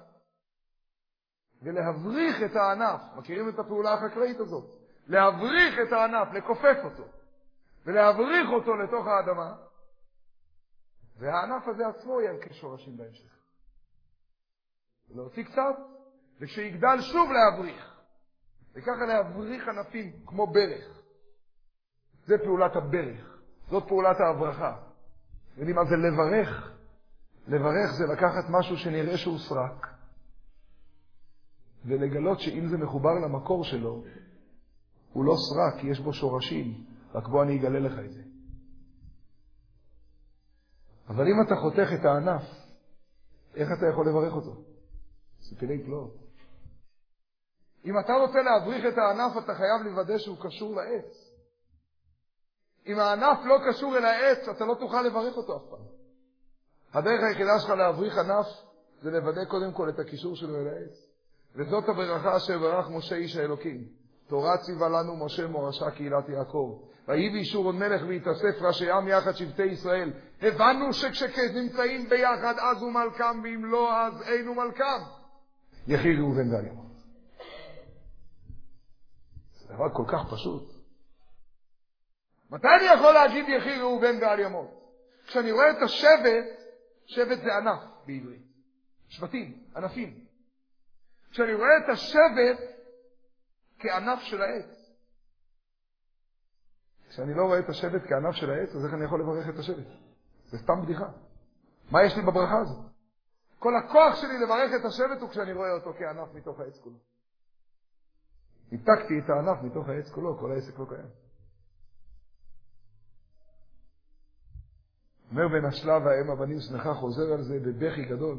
ולהבריך את הענף. מכירים את הפעולה החקלאית הזאת? להבריך את הענף, לכופף אותו, ולהבריך אותו לתוך האדמה, והענף הזה עצמו ינקה שורשים בהמשך. להוציא קצת, וכשיגדל שוב להבריך. וככה להבריך ענפים כמו ברך. זה פעולת הברך. זאת פעולת ההברכה. יודעים מה זה לברך? לברך זה לקחת משהו שנראה שהוא סרק, ולגלות שאם זה מחובר למקור שלו, הוא לא סרק, כי יש בו שורשים. רק בוא אני אגלה לך את זה. אבל אם אתה חותך את הענף, איך אתה יכול לברך אותו? זה פלאי פלאות. אם אתה רוצה להבריך את הענף, אתה חייב לוודא שהוא קשור לעץ. אם הענף לא קשור אל העץ, אתה לא תוכל לברך אותו אף פעם. הדרך היחידה שלך להבריך ענף, זה לוודא קודם כל את הקישור שלו אל העץ. וזאת הברכה אשר ברך משה איש האלוקים. תורה ציווה לנו משה מורשה קהילת יעקב. ויהי באישור עוד מלך והתאסף ראשי עם יחד שבטי ישראל. הבנו שכשנמצאים ביחד אז הוא מלכם, ואם לא אז אין הוא מלכם. יחי ראובן גד ימות. זה דבר כל כך פשוט. מתי אני יכול להגיד יחי ראובן גד ימות? כשאני רואה את השבט, שבט זה ענף בעברית. שבטים, ענפים. כשאני רואה את השבט כענף של העץ. כשאני לא רואה את השבט כענף של העץ, אז איך אני יכול לברך את השבט? זה סתם בדיחה. מה יש לי בברכה הזאת? כל הכוח שלי לברך את השבט הוא כשאני רואה אותו כענף מתוך העץ כולו. ניתקתי את הענף מתוך העץ כולו, כל העסק לא קיים. אומר בן השלב והאם הבנים שמחה, חוזר על זה בבכי גדול.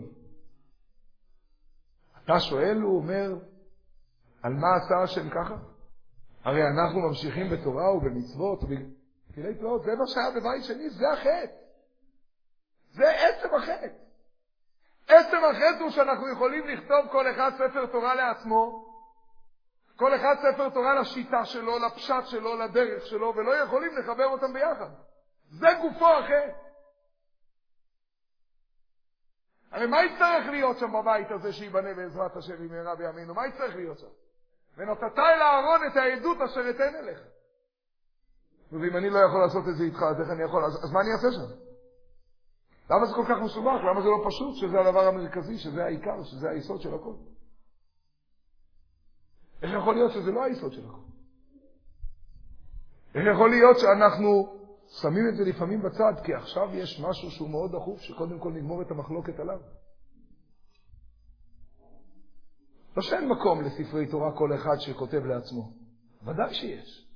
אתה שואל, הוא אומר, על מה עשה השם ככה? הרי אנחנו ממשיכים בתורה ובמצוות ובפלאי פלאות. זה מה שהיה בבית שני, זה החטא. זה עצם החטא. עצם החטא הוא שאנחנו יכולים לכתוב כל אחד ספר תורה לעצמו, כל אחד ספר תורה לשיטה שלו, לפשט שלו, לדרך שלו, ולא יכולים לחבר אותם ביחד. זה גופו החטא. הרי מה יצטרך להיות שם בבית הזה שיבנה בעזרת השם במהרה בימינו? מה יצטרך להיות שם? ונתת אל אהרון את העדות אשר אתן אליך. ואם אני לא יכול לעשות את זה איתך, אז איך אני יכול? אז, אז מה אני אעשה שם? למה זה כל כך מסובך? למה זה לא פשוט? שזה הדבר המרכזי, שזה העיקר, שזה היסוד של הכל. איך יכול להיות שזה לא היסוד של הכל? איך יכול להיות שאנחנו שמים את זה לפעמים בצד, כי עכשיו יש משהו שהוא מאוד דחוף, שקודם כל נגמור את המחלוקת עליו? לא שאין מקום לספרי תורה כל אחד שכותב לעצמו. ודאי שיש.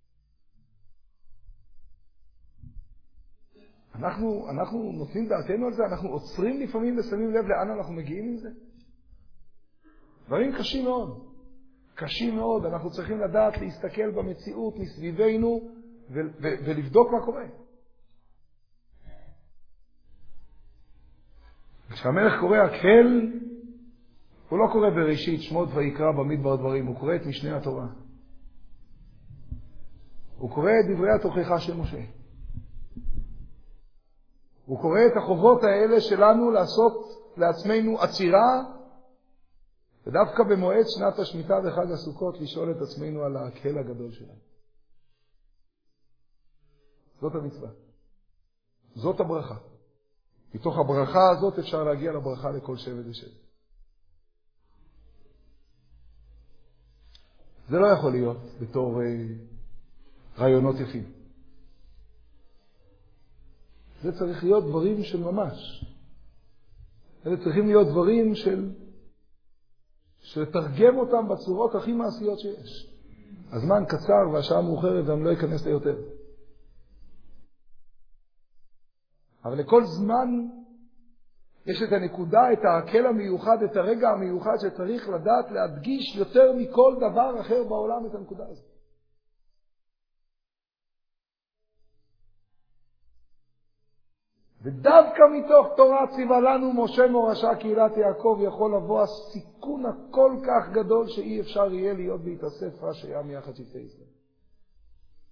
אנחנו, אנחנו נותנים דעתנו על זה, אנחנו עוצרים לפעמים ושמים לב לאן אנחנו מגיעים עם זה. דברים קשים מאוד. קשים מאוד. אנחנו צריכים לדעת להסתכל במציאות מסביבנו ו- ו- ולבדוק מה קורה. כשהמלך קורא הקהל, הוא לא קורא בראשית שמות ויקרא במדבר דברים, הוא קורא את משנה התורה. הוא קורא את דברי התוכחה של משה. הוא קורא את החובות האלה שלנו לעשות לעצמנו עצירה, ודווקא במועד שנת השמיטה וחג הסוכות לשאול את עצמנו על הקהל הגדול שלנו. זאת המצווה. זאת הברכה. מתוך הברכה הזאת אפשר להגיע לברכה לכל שבט ושבט. זה לא יכול להיות בתור אה, רעיונות יפים. זה צריך להיות דברים של ממש. אלה צריכים להיות דברים של שתרגם אותם בצורות הכי מעשיות שיש. הזמן קצר והשעה מאוחרת ואני לא אכנס ליותר. אבל לכל זמן יש את הנקודה, את העקל המיוחד, את הרגע המיוחד שצריך לדעת להדגיש יותר מכל דבר אחר בעולם את הנקודה הזאת. ודווקא מתוך תורה ציווה לנו משה מורשה קהילת יעקב יכול לבוא הסיכון הכל כך גדול שאי אפשר יהיה להיות בהתאסף ראשי עם יחד שבטי ישראל.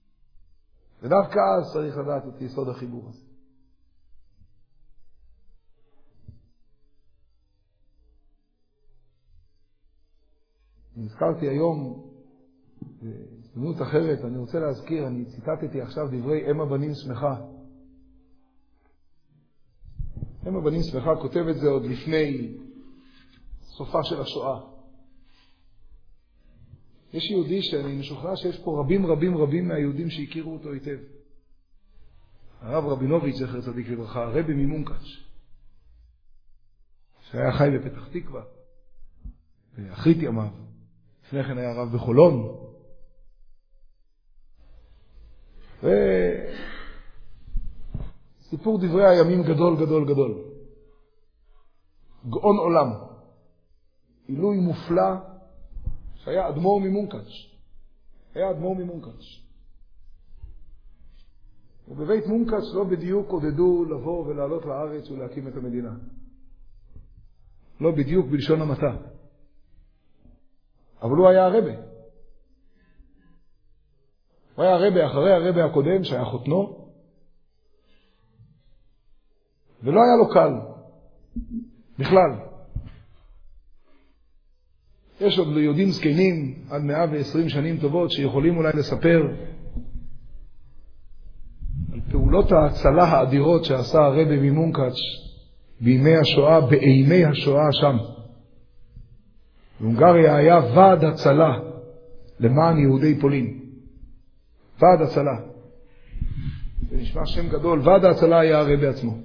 ודווקא אז צריך לדעת את יסוד החיבור הזה. נזכרתי היום, בהזדמנות אחרת, אני רוצה להזכיר, אני ציטטתי עכשיו דברי אם הבנים שמחה. אם הבנים שמחה כותב את זה עוד לפני סופה של השואה. יש יהודי שאני משוכנע שיש פה רבים רבים רבים מהיהודים שהכירו אותו היטב. הרב רבינוביץ' זכר צדיק לברכה, הרבי ממונקאץ', שהיה חי בפתח תקווה, באחרית ימיו. לפני כן היה רב בחולון. וסיפור דברי הימים גדול גדול גדול. גאון עולם. עילוי מופלא שהיה אדמו"ר ממונקאץ'. היה אדמו"ר ממונקאץ'. ובבית מונקאץ' לא בדיוק עודדו לבוא ולעלות לארץ ולהקים את המדינה. לא בדיוק בלשון המעטה. אבל הוא היה הרבי. הוא היה הרבי אחרי הרבי הקודם שהיה חותנו. ולא היה לו קל. בכלל. יש עוד ליהודים זקנים עד מאה ועשרים שנים טובות שיכולים אולי לספר על פעולות ההצלה האדירות שעשה הרבי ממונקאץ' בימי השואה, באימי השואה שם. בהונגריה היה ועד הצלה למען יהודי פולין. ועד הצלה. זה נשמע שם גדול. ועד ההצלה היה הרבי עצמו.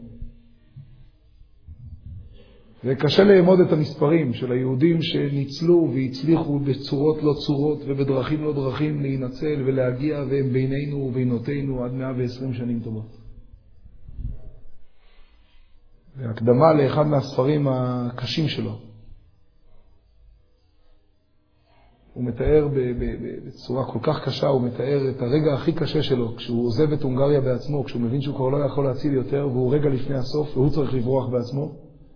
וקשה לאמוד את המספרים של היהודים שניצלו והצליחו בצורות לא צורות ובדרכים לא דרכים להינצל ולהגיע, והם בינינו ובינותינו עד מאה ועשרים שנים טובות. והקדמה לאחד מהספרים הקשים שלו. הוא מתאר בצורה כל כך קשה, הוא מתאר את הרגע הכי קשה שלו, כשהוא עוזב את הונגריה בעצמו, כשהוא מבין שהוא כבר לא יכול להציל יותר, והוא רגע לפני הסוף, והוא צריך לברוח בעצמו.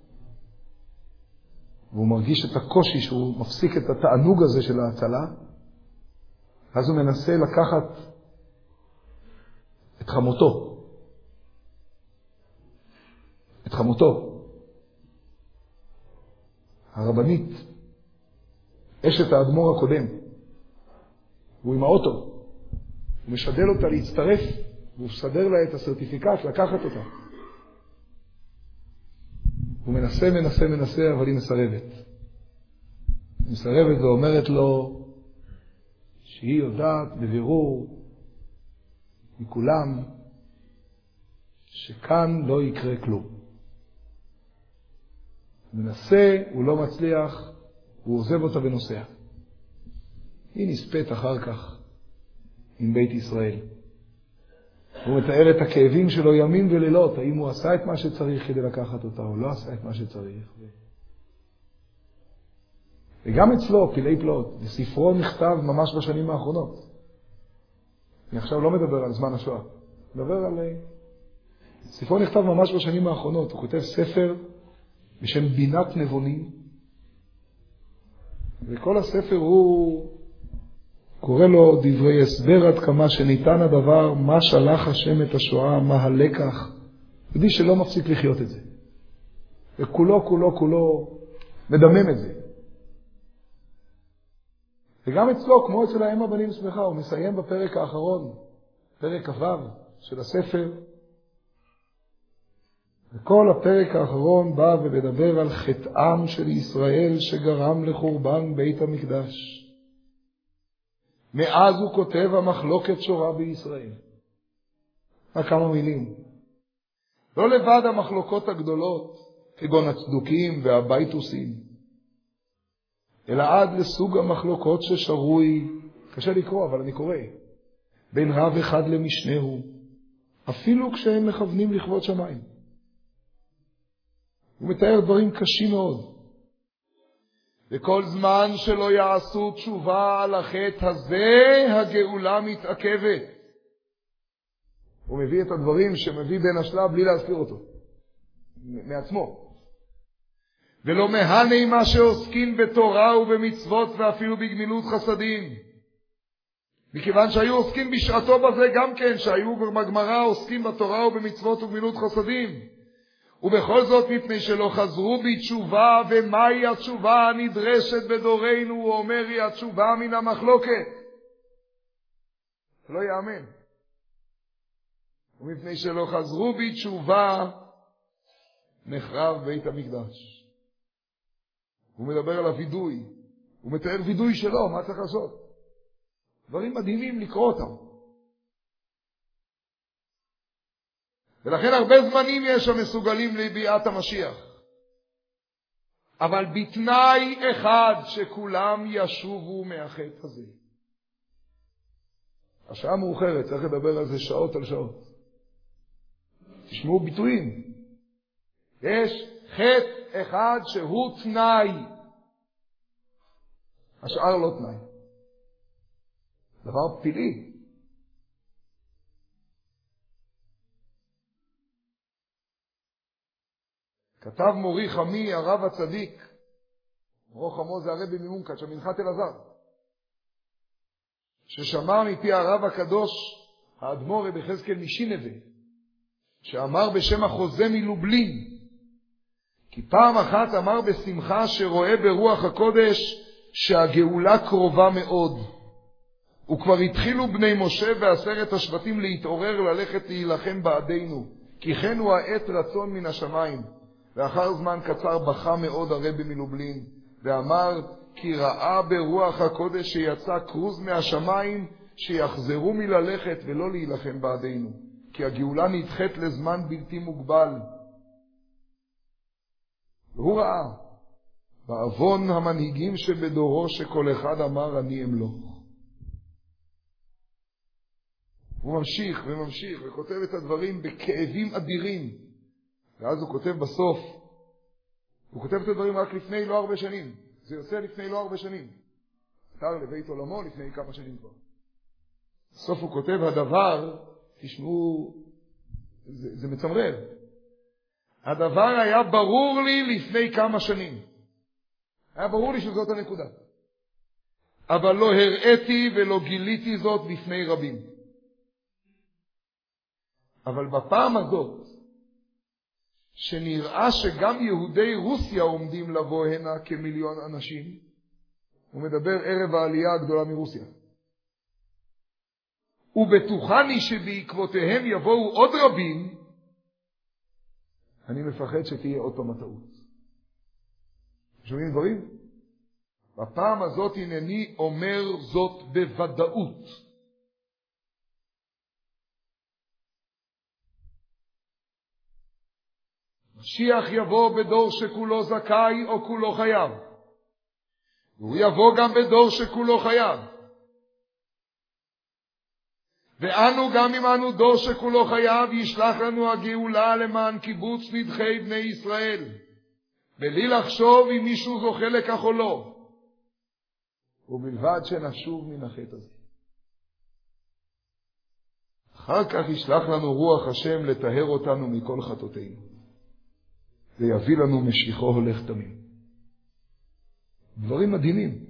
והוא מרגיש את הקושי שהוא מפסיק את התענוג הזה של ההצלה. אז הוא מנסה לקחת את חמותו. את חמותו. הרבנית. אשת האדמו"ר הקודם. הוא עם האוטו. הוא משדל אותה להצטרף, והוא מסדר לה את הסרטיפיקט לקחת אותה. הוא מנסה, מנסה, מנסה, אבל היא מסרבת. היא מסרבת ואומרת לו שהיא יודעת בבירור מכולם שכאן לא יקרה כלום. הוא מנסה, הוא לא מצליח, הוא עוזב אותה ונוסע. היא נספית אחר כך עם בית ישראל. הוא מתאר את הכאבים שלו ימים ולילות, האם הוא עשה את מה שצריך כדי לקחת אותה, או לא עשה את מה שצריך. וגם אצלו, פלאי פלאות, בספרו נכתב ממש בשנים האחרונות. אני עכשיו לא מדבר על זמן השואה, מדבר על... ספרו נכתב ממש בשנים האחרונות, הוא כותב ספר בשם בינת נבונים, וכל הספר הוא... קורא לו דברי הסבר עד כמה שניתן הדבר, מה שלח השם את השואה, מה הלקח. יהודי שלא מפסיק לחיות את זה. וכולו, כולו, כולו מדמם את זה. וגם אצלו, כמו אצל האם הבנים שמחה, הוא מסיים בפרק האחרון, פרק כ"ו של הספר. וכל הפרק האחרון בא ומדבר על חטאם של ישראל שגרם לחורבן בית המקדש. מאז הוא כותב המחלוקת שורה בישראל. רק כמה מילים. לא לבד המחלוקות הגדולות, כגון הצדוקים והבייטוסים, אלא עד לסוג המחלוקות ששרוי, קשה לקרוא אבל אני קורא, בין רב אחד למשנהו, אפילו כשהם מכוונים לכבוד שמיים. הוא מתאר דברים קשים מאוד. וכל זמן שלא יעשו תשובה על החטא הזה, הגאולה מתעכבת. הוא מביא את הדברים שמביא בן השלב בלי להזכיר אותו. מעצמו. ולא מהני מה שעוסקים בתורה ובמצוות ואפילו בגמילות חסדים. מכיוון שהיו עוסקים בשעתו בזה גם כן, שהיו בגמרא עוסקים בתורה ובמצוות ובגמילות חסדים. ובכל זאת מפני שלא חזרו בתשובה, ומהי התשובה הנדרשת בדורנו, הוא אומר, היא התשובה מן המחלוקת. לא יאמן. ומפני שלא חזרו בתשובה, נחרב בית המקדש. הוא מדבר על הוידוי. הוא מתאר וידוי שלו, מה צריך לעשות? דברים מדהימים לקרוא אותם. ולכן הרבה זמנים יש המסוגלים לביאת המשיח. אבל בתנאי אחד, שכולם ישובו מהחטא הזה. השעה מאוחרת, צריך לדבר על זה שעות על שעות. תשמעו ביטויים. יש חטא אחד שהוא תנאי. השאר לא תנאי. דבר פילי. כתב מורי חמי, הרב הצדיק, מורו חמו זה הרבי ממונקת, שמנחת אלעזר, ששמע מפי הרב הקדוש, האדמו"ר רבי יחזקאל משינבה, שאמר בשם החוזה מלובלין, כי פעם אחת אמר בשמחה שרואה ברוח הקודש שהגאולה קרובה מאוד, וכבר התחילו בני משה ועשרת השבטים להתעורר ללכת להילחם בעדינו, כי כן הוא העת רצון מן השמיים. ואחר זמן קצר בכה מאוד הרבי מלובלין, ואמר כי ראה ברוח הקודש שיצא קרוז מהשמיים שיחזרו מללכת ולא להילחם בעדינו, כי הגאולה נדחית לזמן בלתי מוגבל. והוא ראה בעוון המנהיגים שבדורו שכל אחד אמר אני אמלוך. הוא ממשיך וממשיך וכותב את הדברים בכאבים אדירים. ואז הוא כותב בסוף, הוא כותב את הדברים רק לפני לא הרבה שנים. זה יוצא לפני לא הרבה שנים. נפטר לבית עולמו לפני כמה שנים כבר. בסוף הוא כותב הדבר, תשמעו, זה, זה מצמרר. הדבר היה ברור לי לפני כמה שנים. היה ברור לי שזאת הנקודה. אבל לא הראיתי ולא גיליתי זאת בפני רבים. אבל בפעם הזאת, שנראה שגם יהודי רוסיה עומדים לבוא הנה כמיליון אנשים, הוא מדבר ערב העלייה הגדולה מרוסיה. ובטוחני שבעקבותיהם יבואו עוד רבים, אני מפחד שתהיה עוד פעם הטעות. שומעים דברים? בפעם הזאת הנני אומר זאת בוודאות. משיח יבוא בדור שכולו זכאי או כולו חייב. והוא יבוא גם בדור שכולו חייב. ואנו גם אם אנו דור שכולו חייב, ישלח לנו הגאולה למען קיבוץ נדחי בני ישראל. בלי לחשוב אם מישהו זוכה לכך או לא. ובלבד שנשוב מן החטא הזה. אחר כך ישלח לנו רוח השם לטהר אותנו מכל חטאותינו. ויביא לנו משיחו הולך תמים. דברים מדהימים.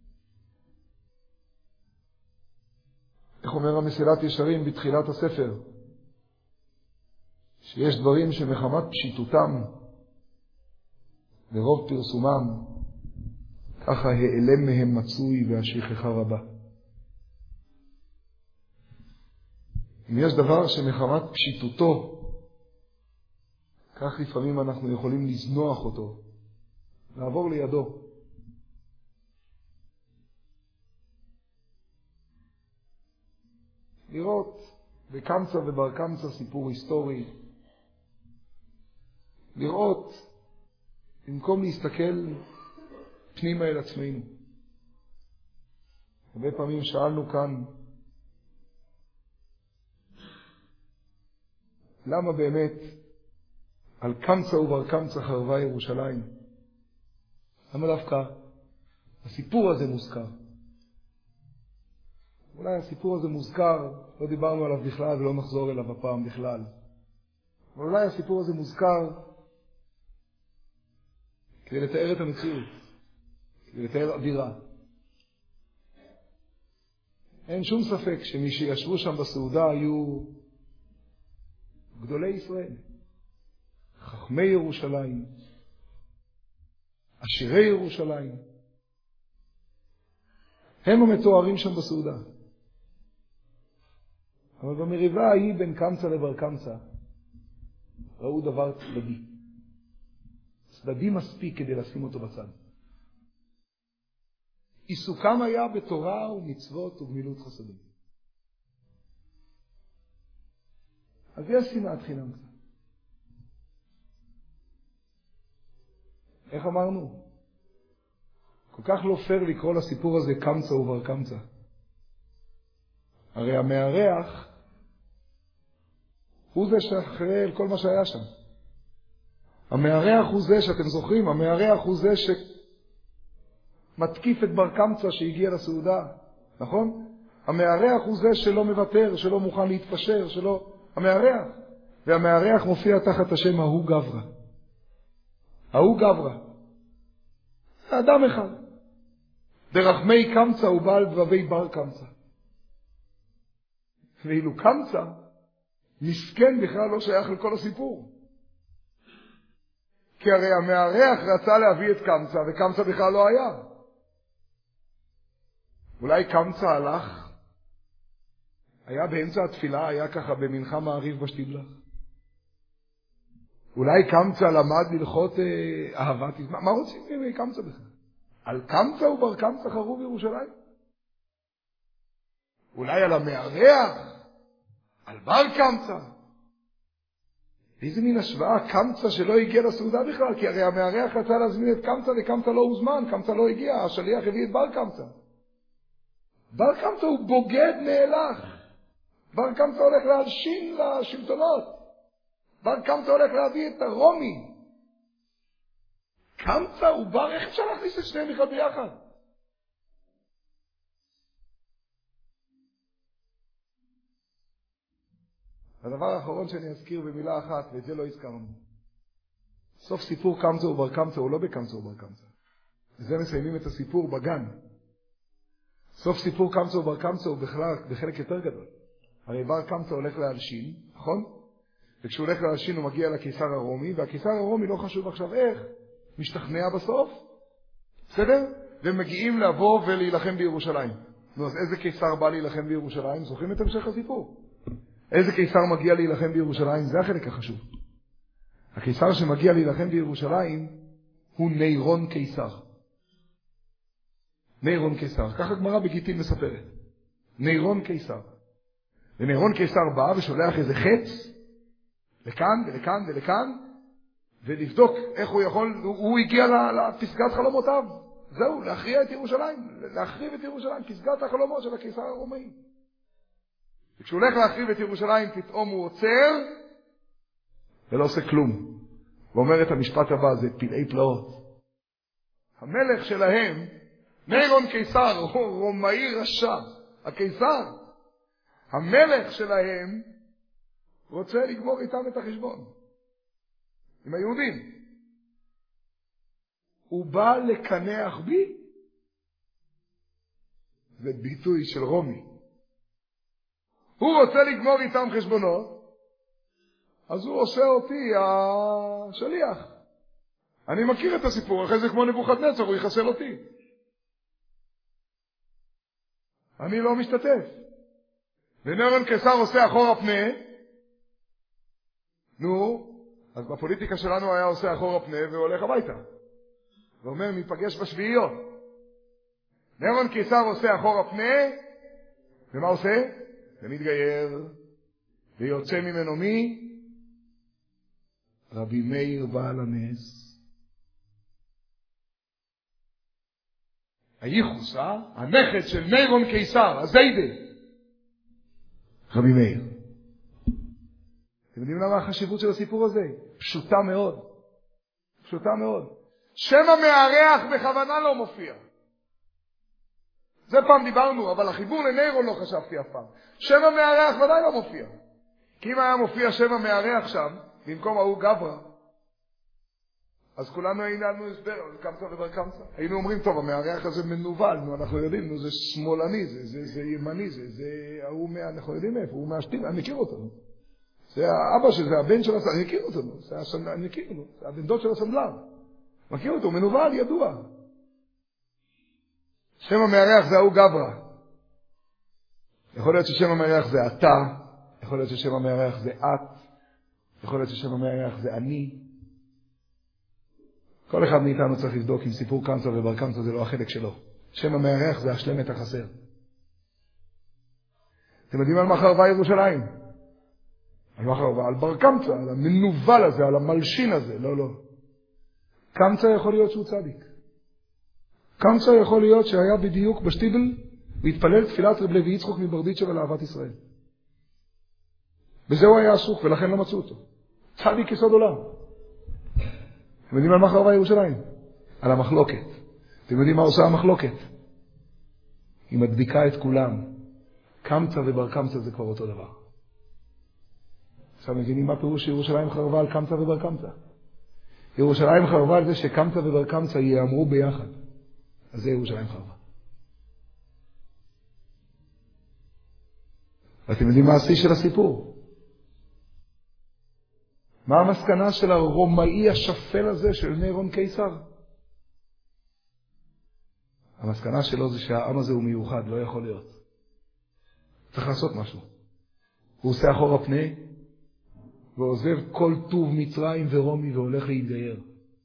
איך אומר המסילת ישרים בתחילת הספר? שיש דברים שמחמת פשיטותם ורוב פרסומם, ככה העלם מהם מצוי והשכחה רבה. אם יש דבר שמחמת פשיטותו, כך לפעמים אנחנו יכולים לזנוח אותו, לעבור לידו. לראות בקמצא ובר קמצא סיפור היסטורי, לראות במקום להסתכל פנימה אל עצמנו. הרבה פעמים שאלנו כאן, למה באמת על קמצא ובר קמצא חרבה ירושלים? למה דווקא הסיפור הזה מוזכר? אולי הסיפור הזה מוזכר, לא דיברנו עליו בכלל ולא נחזור אליו הפעם בכלל. אבל אולי הסיפור הזה מוזכר כדי לתאר את המציאות, כדי לתאר אווירה. אין שום ספק שמי שישבו שם בסעודה היו גדולי ישראל. חכמי ירושלים, עשירי ירושלים, הם המתוארים שם בסעודה. אבל במריבה ההיא בין קמצא לבר קמצא, ראו דבר צדדי. צדדי מספיק כדי לשים אותו בצד. עיסוקם היה בתורה ומצוות ובמילות חסדים. אז יש שנאת חינם קצת. איך אמרנו? כל כך לא פייר לקרוא לסיפור הזה קמצא ובר קמצא. הרי המארח הוא זה שאחראי על כל מה שהיה שם. המארח הוא זה שאתם זוכרים, המארח הוא זה שמתקיף את בר קמצא שהגיע לסעודה, נכון? המארח הוא זה שלא מוותר, שלא מוכן להתפשר, שלא... המארח. והמארח מופיע תחת השם ההוא גברא. ההוא גברא. אדם אחד. דרחמי קמצא הוא בעל דבבי בר קמצא. ואילו קמצא, מסכן בכלל לא שייך לכל הסיפור. כי הרי המארח רצה להביא את קמצא, וקמצא בכלל לא היה. אולי קמצא הלך, היה באמצע התפילה, היה ככה במנחה מעריב בשטיבלח. אולי קמצא למד ללכות אה, אהבת, מה, מה רוצים קמצא בכלל? על קמצא ובר קמצא חרוב ירושלים? אולי על המארח? על בר קמצא? איזה מין השוואה, קמצא שלא הגיע לסעודה בכלל, כי הרי המארח רצה להזמין את קמצא וקמצא לא הוזמן, קמצא לא הגיע, השליח הביא את בר קמצא. בר קמצא הוא בוגד נאלח. בר קמצא הולך להלשין לשלטונות. בר קמצא הולך להביא את הרומי. קמצא הוא בר, איך אפשר להכניס את שניהם בכלל ביחד? הדבר האחרון שאני אזכיר במילה אחת, ואת זה לא הזכרנו. סוף סיפור קמצא ובר קמצא הוא לא בקמצא ובר קמצא. וזה מסיימים את הסיפור בגן. סוף סיפור קמצא ובר קמצא הוא בכלל, בחלק יותר גדול. הרי בר קמצא הולך להלשין, נכון? וכשהוא הולך להלשין הוא מגיע לקיסר הרומי, והקיסר הרומי לא חשוב עכשיו איך, משתכנע בסוף, בסדר? והם מגיעים לבוא ולהילחם בירושלים. נו, אז איזה קיסר בא להילחם בירושלים? זוכרים את המשך הסיפור? איזה קיסר מגיע להילחם בירושלים? זה החלק החשוב. הקיסר שמגיע להילחם בירושלים הוא נירון קיסר. נירון קיסר. ככה הגמרא בגיטין מספרת. נירון קיסר. ונירון קיסר בא ושולח איזה חץ לכאן ולכאן ולכאן ולבדוק איך הוא יכול, הוא, הוא הגיע לפסגת חלומותיו. זהו, להכריע את ירושלים, להחריב את ירושלים, פסגת החלומות של הקיסר הרומאי. וכשהוא הולך להחריב את ירושלים, פתאום הוא עוצר ולא עושה כלום. ואומר את המשפט הבא, זה פלאי פלאות. המלך שלהם, נירון קיסר, הוא רומאי רשע, הקיסר, המלך שלהם רוצה לגמור איתם את החשבון. עם היהודים. הוא בא לקנח בי. זה ביטוי של רומי. הוא רוצה לגמור איתם חשבונות, אז הוא עושה אותי השליח. אני מכיר את הסיפור, אחרי זה כמו נבוכדנצר, הוא יחסל אותי. אני לא משתתף. ונירון קיסר עושה אחורה פנה, נו, אז בפוליטיקה שלנו היה עושה אחורה פנה והולך הביתה. ואומר, ניפגש בשביעיות. נירון קיסר עושה אחורה פנה, ומה עושה? ומתגייר, ויוצא ממנו מי? רבי מאיר בעל הנס. הייחוס, אה? הנכד של נירון קיסר, הזיידה. רבי מאיר. אתם יודעים למה החשיבות של הסיפור הזה? פשוטה מאוד. פשוטה מאוד. שם המארח בכוונה לא מופיע. זה פעם דיברנו, אבל החיבור לנירון לא חשבתי אף פעם. שם המארח ודאי לא מופיע. כי אם היה מופיע שם המארח שם, במקום ההוא גברא, אז כולנו היינו לנו הסבר, קמצא ובר קמצא. היינו אומרים, טוב, המארח הזה מנוול, נו, אנחנו יודעים, נו, זה שמאלני, זה, זה, זה ימני, זה, זה, ההוא מה, אנחנו יודעים איפה, הוא מהשתים, אני מכיר אותו. זה האבא של זה, הבן של הסנדלר, אני מכיר אותו, זה הסנדלר, אני מכיר אותו, זה הבן דוד של הסנדלר. מכיר אותו, הוא מנוול, ידוע. שם המארח זה ההוא גברא. יכול להיות ששם המארח זה אתה, יכול להיות ששם המארח זה את, יכול להיות ששם המארח זה אני. כל אחד מאיתנו צריך לבדוק אם סיפור קמצא ובר קמצא זה לא החלק שלו. שם המארח זה השלם את החסר. אתם יודעים על מה חרבה ירושלים? על מה חרבה? על בר קמצא, על המנוול הזה, על המלשין הזה. לא, לא. קמצא יכול להיות שהוא צדיק. קמצא יכול להיות שהיה בדיוק בשטיבל והתפלל תפילת רב לוי יצחוק מברדיצ'ב על אהבת ישראל. בזה הוא היה עסוק ולכן לא מצאו אותו. צדיק יסוד עולם. אתם יודעים על מה חרבה ירושלים? על המחלוקת. אתם יודעים מה עושה המחלוקת? היא מדביקה את כולם. קמצא ובר קמצא זה כבר אותו דבר. עכשיו מבינים מה פירוש שירושלים חרבה על קמצא ובר קמצא? ירושלים חרבה על זה שקמצא ובר קמצא יאמרו ביחד. אז זה ירושלים חרבה. ואתם יודעים מה השיא של הסיפור? מה המסקנה של הרומאי השפל הזה של נירון קיסר? המסקנה שלו זה שהעם הזה הוא מיוחד, לא יכול להיות. צריך לעשות משהו. הוא עושה אחורה פנה, ועוזב כל טוב מצרים ורומי והולך להתגייר.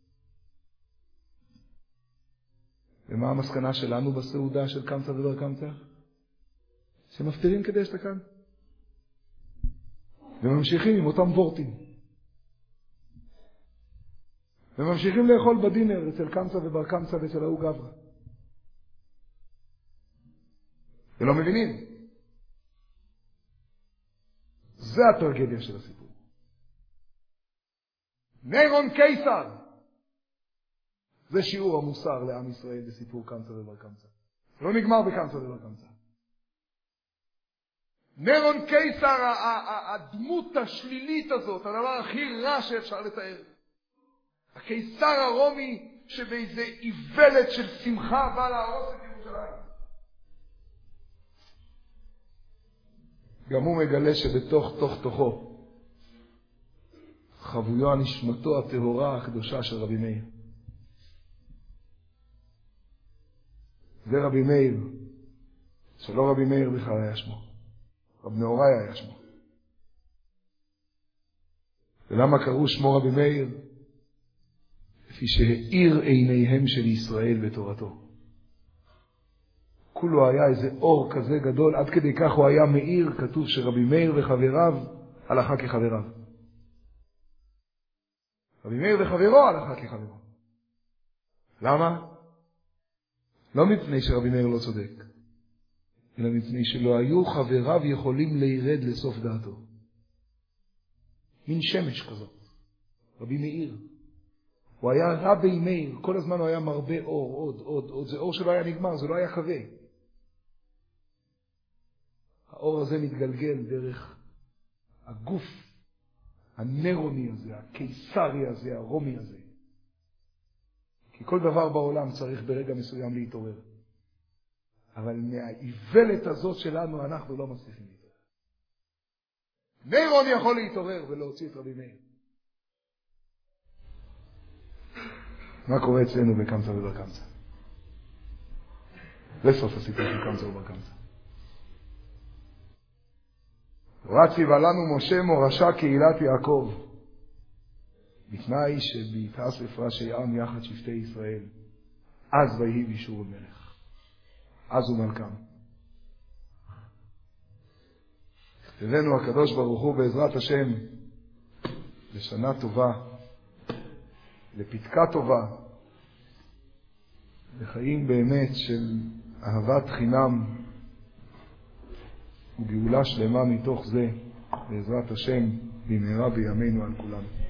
ומה המסקנה שלנו בסעודה של קמצא ובר קמצא? שמפטירים כדי שאתה כאן. וממשיכים עם אותם וורטים. וממשיכים לאכול בדינר אצל קמצא ובר קמצא ואצל ההוא גברא. ולא מבינים. זה הטרגדיה של הסיפור. נירון קיסר. זה שיעור המוסר לעם ישראל בסיפור קמצא ובר קמצא. לא נגמר בקמצא ובר קמצא. נירון קיסר, הדמות השלילית הזאת, הדבר הכי רע שאפשר לתאר. הקיסר הרומי שבאיזה איוולת של שמחה בא להרוס את ירושלים. גם הוא מגלה שבתוך תוך תוכו חבויה נשמתו הטהורה הקדושה של רבי מאיר. זה רבי מאיר, שלא רבי מאיר בכלל היה שמו. רב נהוראי היה שמו. ולמה קראו שמו רבי מאיר? כפי שהאיר עיניהם של ישראל בתורתו. כולו היה איזה אור כזה גדול, עד כדי כך הוא היה מאיר, כתוב שרבי מאיר וחבריו הלכה כחבריו. רבי מאיר וחברו הלכה כחברו. למה? לא מפני שרבי מאיר לא צודק, אלא מפני שלא היו חבריו יכולים להירד לסוף דעתו. מין שמש כזאת. רבי מאיר. הוא היה רבי מאיר, כל הזמן הוא היה מרבה אור, עוד, עוד, עוד. זה אור שלא היה נגמר, זה לא היה חווה. האור הזה מתגלגל דרך הגוף הנרוני הזה, הקיסרי הזה, הרומי הזה. כי כל דבר בעולם צריך ברגע מסוים להתעורר. אבל מהאיוולת הזאת שלנו אנחנו לא מצליחים להתעורר. נירון יכול להתעורר ולהוציא את רבי מאיר. מה קורה אצלנו בקמצא ובר קמצא? זה סוף הסיפור של קמצא ובר קמצא. ציווה לנו משה מורשה קהילת יעקב, בתנאי שבהתאסף ראשי עם יחד שבטי ישראל, אז ויהי בישור המלך, אז הוא מלכם. הבאנו הקדוש ברוך הוא בעזרת השם לשנה טובה, לפתקה טובה, לחיים באמת של אהבת חינם וגאולה שלמה מתוך זה, בעזרת השם במהרה בימינו על כולנו.